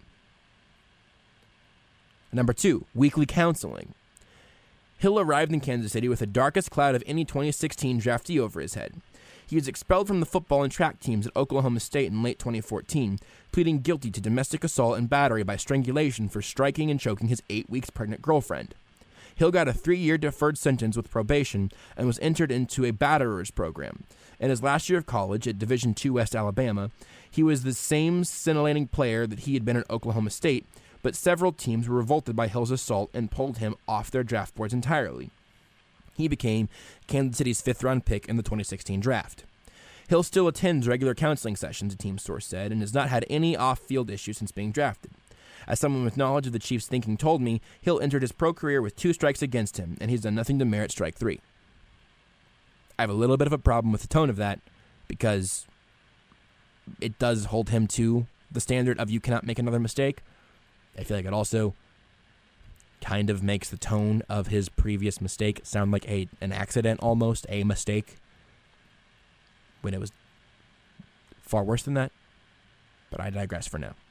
Number two, weekly counseling. Hill arrived in Kansas City with the darkest cloud of any twenty sixteen draftee over his head. He was expelled from the football and track teams at Oklahoma State in late twenty fourteen, pleading guilty to domestic assault and battery by strangulation for striking and choking his eight weeks pregnant girlfriend. Hill got a three-year deferred sentence with probation and was entered into a batterers program. In his last year of college at Division two West Alabama, he was the same scintillating player that he had been at Oklahoma State, but several teams were revolted by Hill's assault and pulled him off their draft boards entirely. He became Kansas City's fifth-round pick in the twenty sixteen draft. Hill still attends regular counseling sessions, a team source said, and has not had any off-field issues since being drafted. As someone with knowledge of the Chiefs' thinking told me, Hill entered his pro career with two strikes against him, and he's done nothing to merit strike three. I have a little bit of a problem with the tone of that, because it does hold him to the standard of you cannot make another mistake. I feel like it also kind of makes the tone of his previous mistake sound like a an accident, almost a mistake, when it was far worse than that. But I digress for now.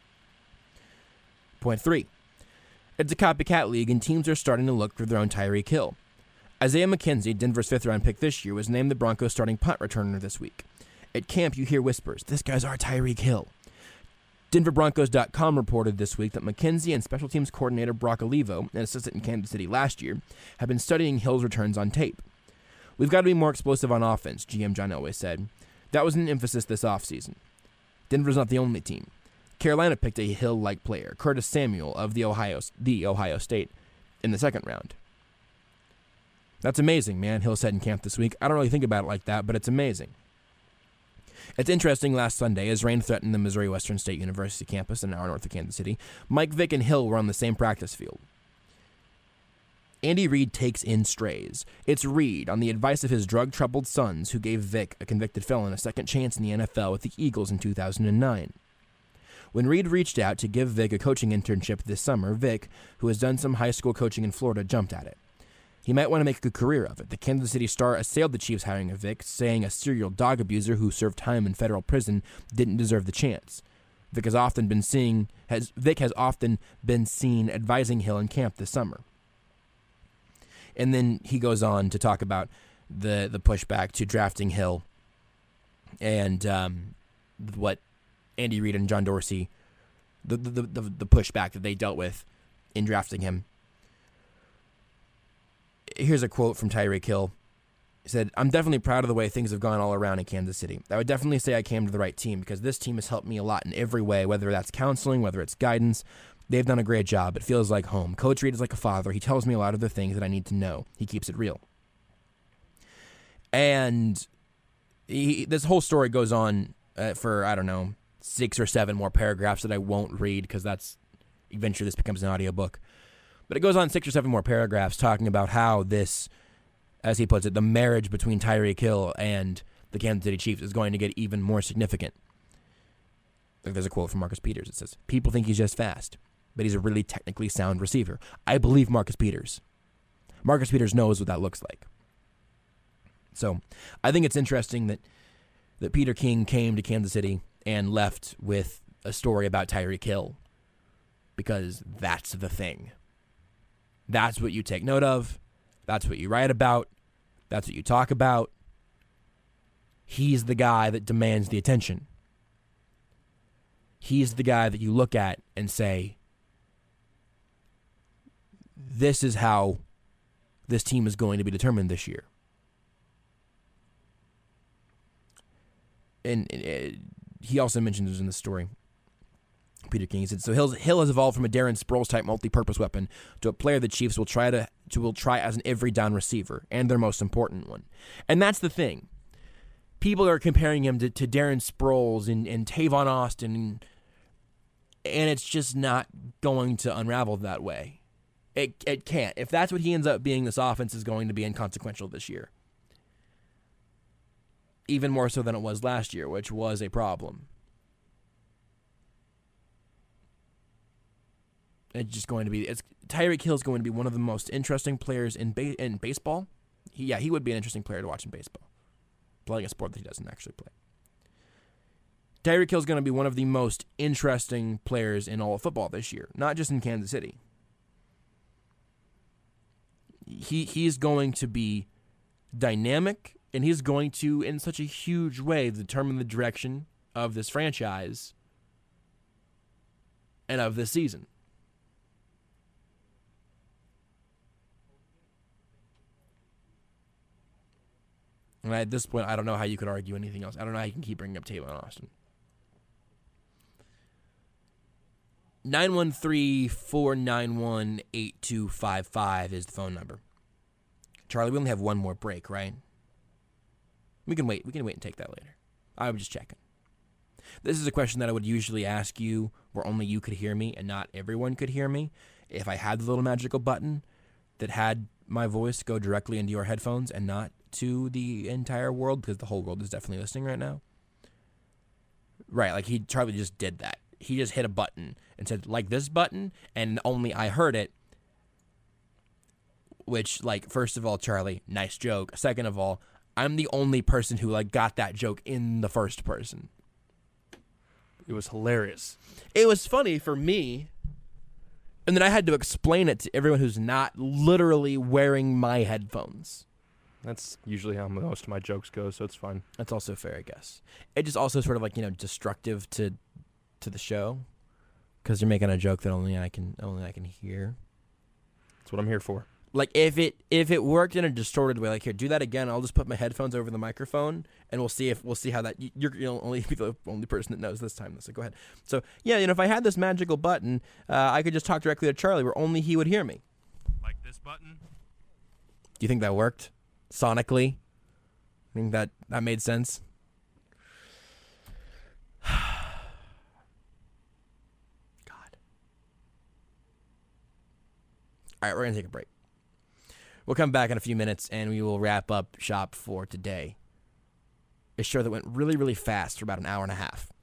Point three. It's a copycat league, and teams are starting to look for their own Tyreek Hill. Isaiah McKenzie, Denver's fifth-round pick this year, was named the Broncos' starting punt returner this week. At camp, you hear whispers, "This guy's our Tyreek Hill." Denver Broncos dot com reported this week that McKenzie and special teams coordinator Brock Olivo, an assistant in Kansas City last year, have been studying Hill's returns on tape. "We've got to be more explosive on offense," G M John Elway said. "That was an emphasis this offseason." Denver's not the only team. Carolina picked a Hill-like player, Curtis Samuel of the Ohio, the Ohio State, in the second round. That's amazing, man, Hill said in camp this week. I don't really think about it like that, but it's amazing. It's interesting, last Sunday, as rain threatened the Missouri Western State University campus an hour north of Kansas City, Mike Vick and Hill were on the same practice field. Andy Reid takes in strays. It's Reid, on the advice of his drug-troubled sons, who gave Vick, a convicted felon, a second chance in the N F L with the Eagles in two thousand nine. When Reid reached out to give Vick a coaching internship this summer, Vick, who has done some high school coaching in Florida, jumped at it. He might want to make a good career of it. The Kansas City Star assailed the Chiefs' hiring of Vick, saying a serial dog abuser who served time in federal prison didn't deserve the chance. Vick has often been seeing has Vick has often been seen advising Hill in camp this summer. And then he goes on to talk about the the pushback to drafting Hill and um, what Andy Reid and John Dorsey, the the, the the pushback that they dealt with in drafting him. Here's a quote from Tyreek Hill. He said, "I'm definitely proud of the way things have gone all around in Kansas City. I would definitely say I came to the right team because this team has helped me a lot in every way, whether that's counseling, whether it's guidance. They've done a great job. It feels like home. Coach Reid is like a father. He tells me a lot of the things that I need to know. He keeps it real." And he, this whole story goes on uh, for, I don't know, six or seven more paragraphs that I won't read because that's eventually this becomes an audiobook. But it goes on six or seven more paragraphs talking about how this, as he puts it, the marriage between Tyreek Hill and the Kansas City Chiefs is going to get even more significant. Like there's a quote from Marcus Peters. It says, "People think he's just fast, but he's a really technically sound receiver." I believe Marcus Peters. Marcus Peters knows what that looks like. So I think it's interesting that, that Peter King came to Kansas City and left with a story about Tyreek Hill because that's the thing. That's what you take note of. That's what you write about. That's what you talk about. He's the guy that demands the attention. He's the guy that you look at and say, this is how this team is going to be determined this year. And, and uh, he also mentioned this in the story. Peter King said, "So Hill's, Hill has evolved from a Darren Sproles type multi-purpose weapon to a player the Chiefs will try to, to will try as an every down receiver and their most important one." And that's the thing. People are comparing him to, to Darren Sproles and, and Tavon Austin, and it's just not going to unravel that way. It it can't. If that's what he ends up being, this offense is going to be inconsequential this year. Even more so than it was last year, which was a problem. It's just going to be. It's Tyreek Hill is going to be one of the most interesting players in ba- in baseball. He, yeah, he would be an interesting player to watch in baseball, playing a sport that he doesn't actually play. Tyreek Hill is going to be one of the most interesting players in all of football this year, not just in Kansas City. He he's going to be dynamic, and he's going to, in such a huge way, determine the direction of this franchise and of this season. And at this point, I don't know how you could argue anything else. I don't know how you can keep bringing up Tavon Austin. nine one three, four nine one, eight two five five is the phone number. Charlie, we only have one more break, right? We can wait. We can wait and take that later. I was just checking. This is a question that I would usually ask you where only you could hear me and not everyone could hear me. If I had the little magical button that had my voice go directly into your headphones and not to the entire world, because the whole world is definitely listening right now. Right, like he Charlie just did that. He just hit a button and said, like this button, and only I heard it. Which, like, first of all, Charlie, nice joke. Second of all, I'm the only person who, like, got that joke in the first person. It was hilarious. It was funny for me, and then I had to explain it to everyone who's not literally wearing my headphones. That's usually how most of my jokes go, so it's fine. That's also fair, I guess. It just also sort of, like, you know, destructive to to the show, because you're making a joke that only I can only I can hear. That's what I'm here for. Like, if it if it worked in a distorted way, like, here, do that again. I'll just put my headphones over the microphone, and we'll see if we'll see how that. You're you'll only be the only person that knows this time. So go ahead. So yeah, you know, if I had this magical button, uh, I could just talk directly to Charlie, where only he would hear me. Like this button. Do you think that worked sonically? I think that that made sense. God. All right, we're gonna take a break. We'll come back in a few minutes, and we will wrap up shop for today. A show that went really, really fast for about an hour and a half.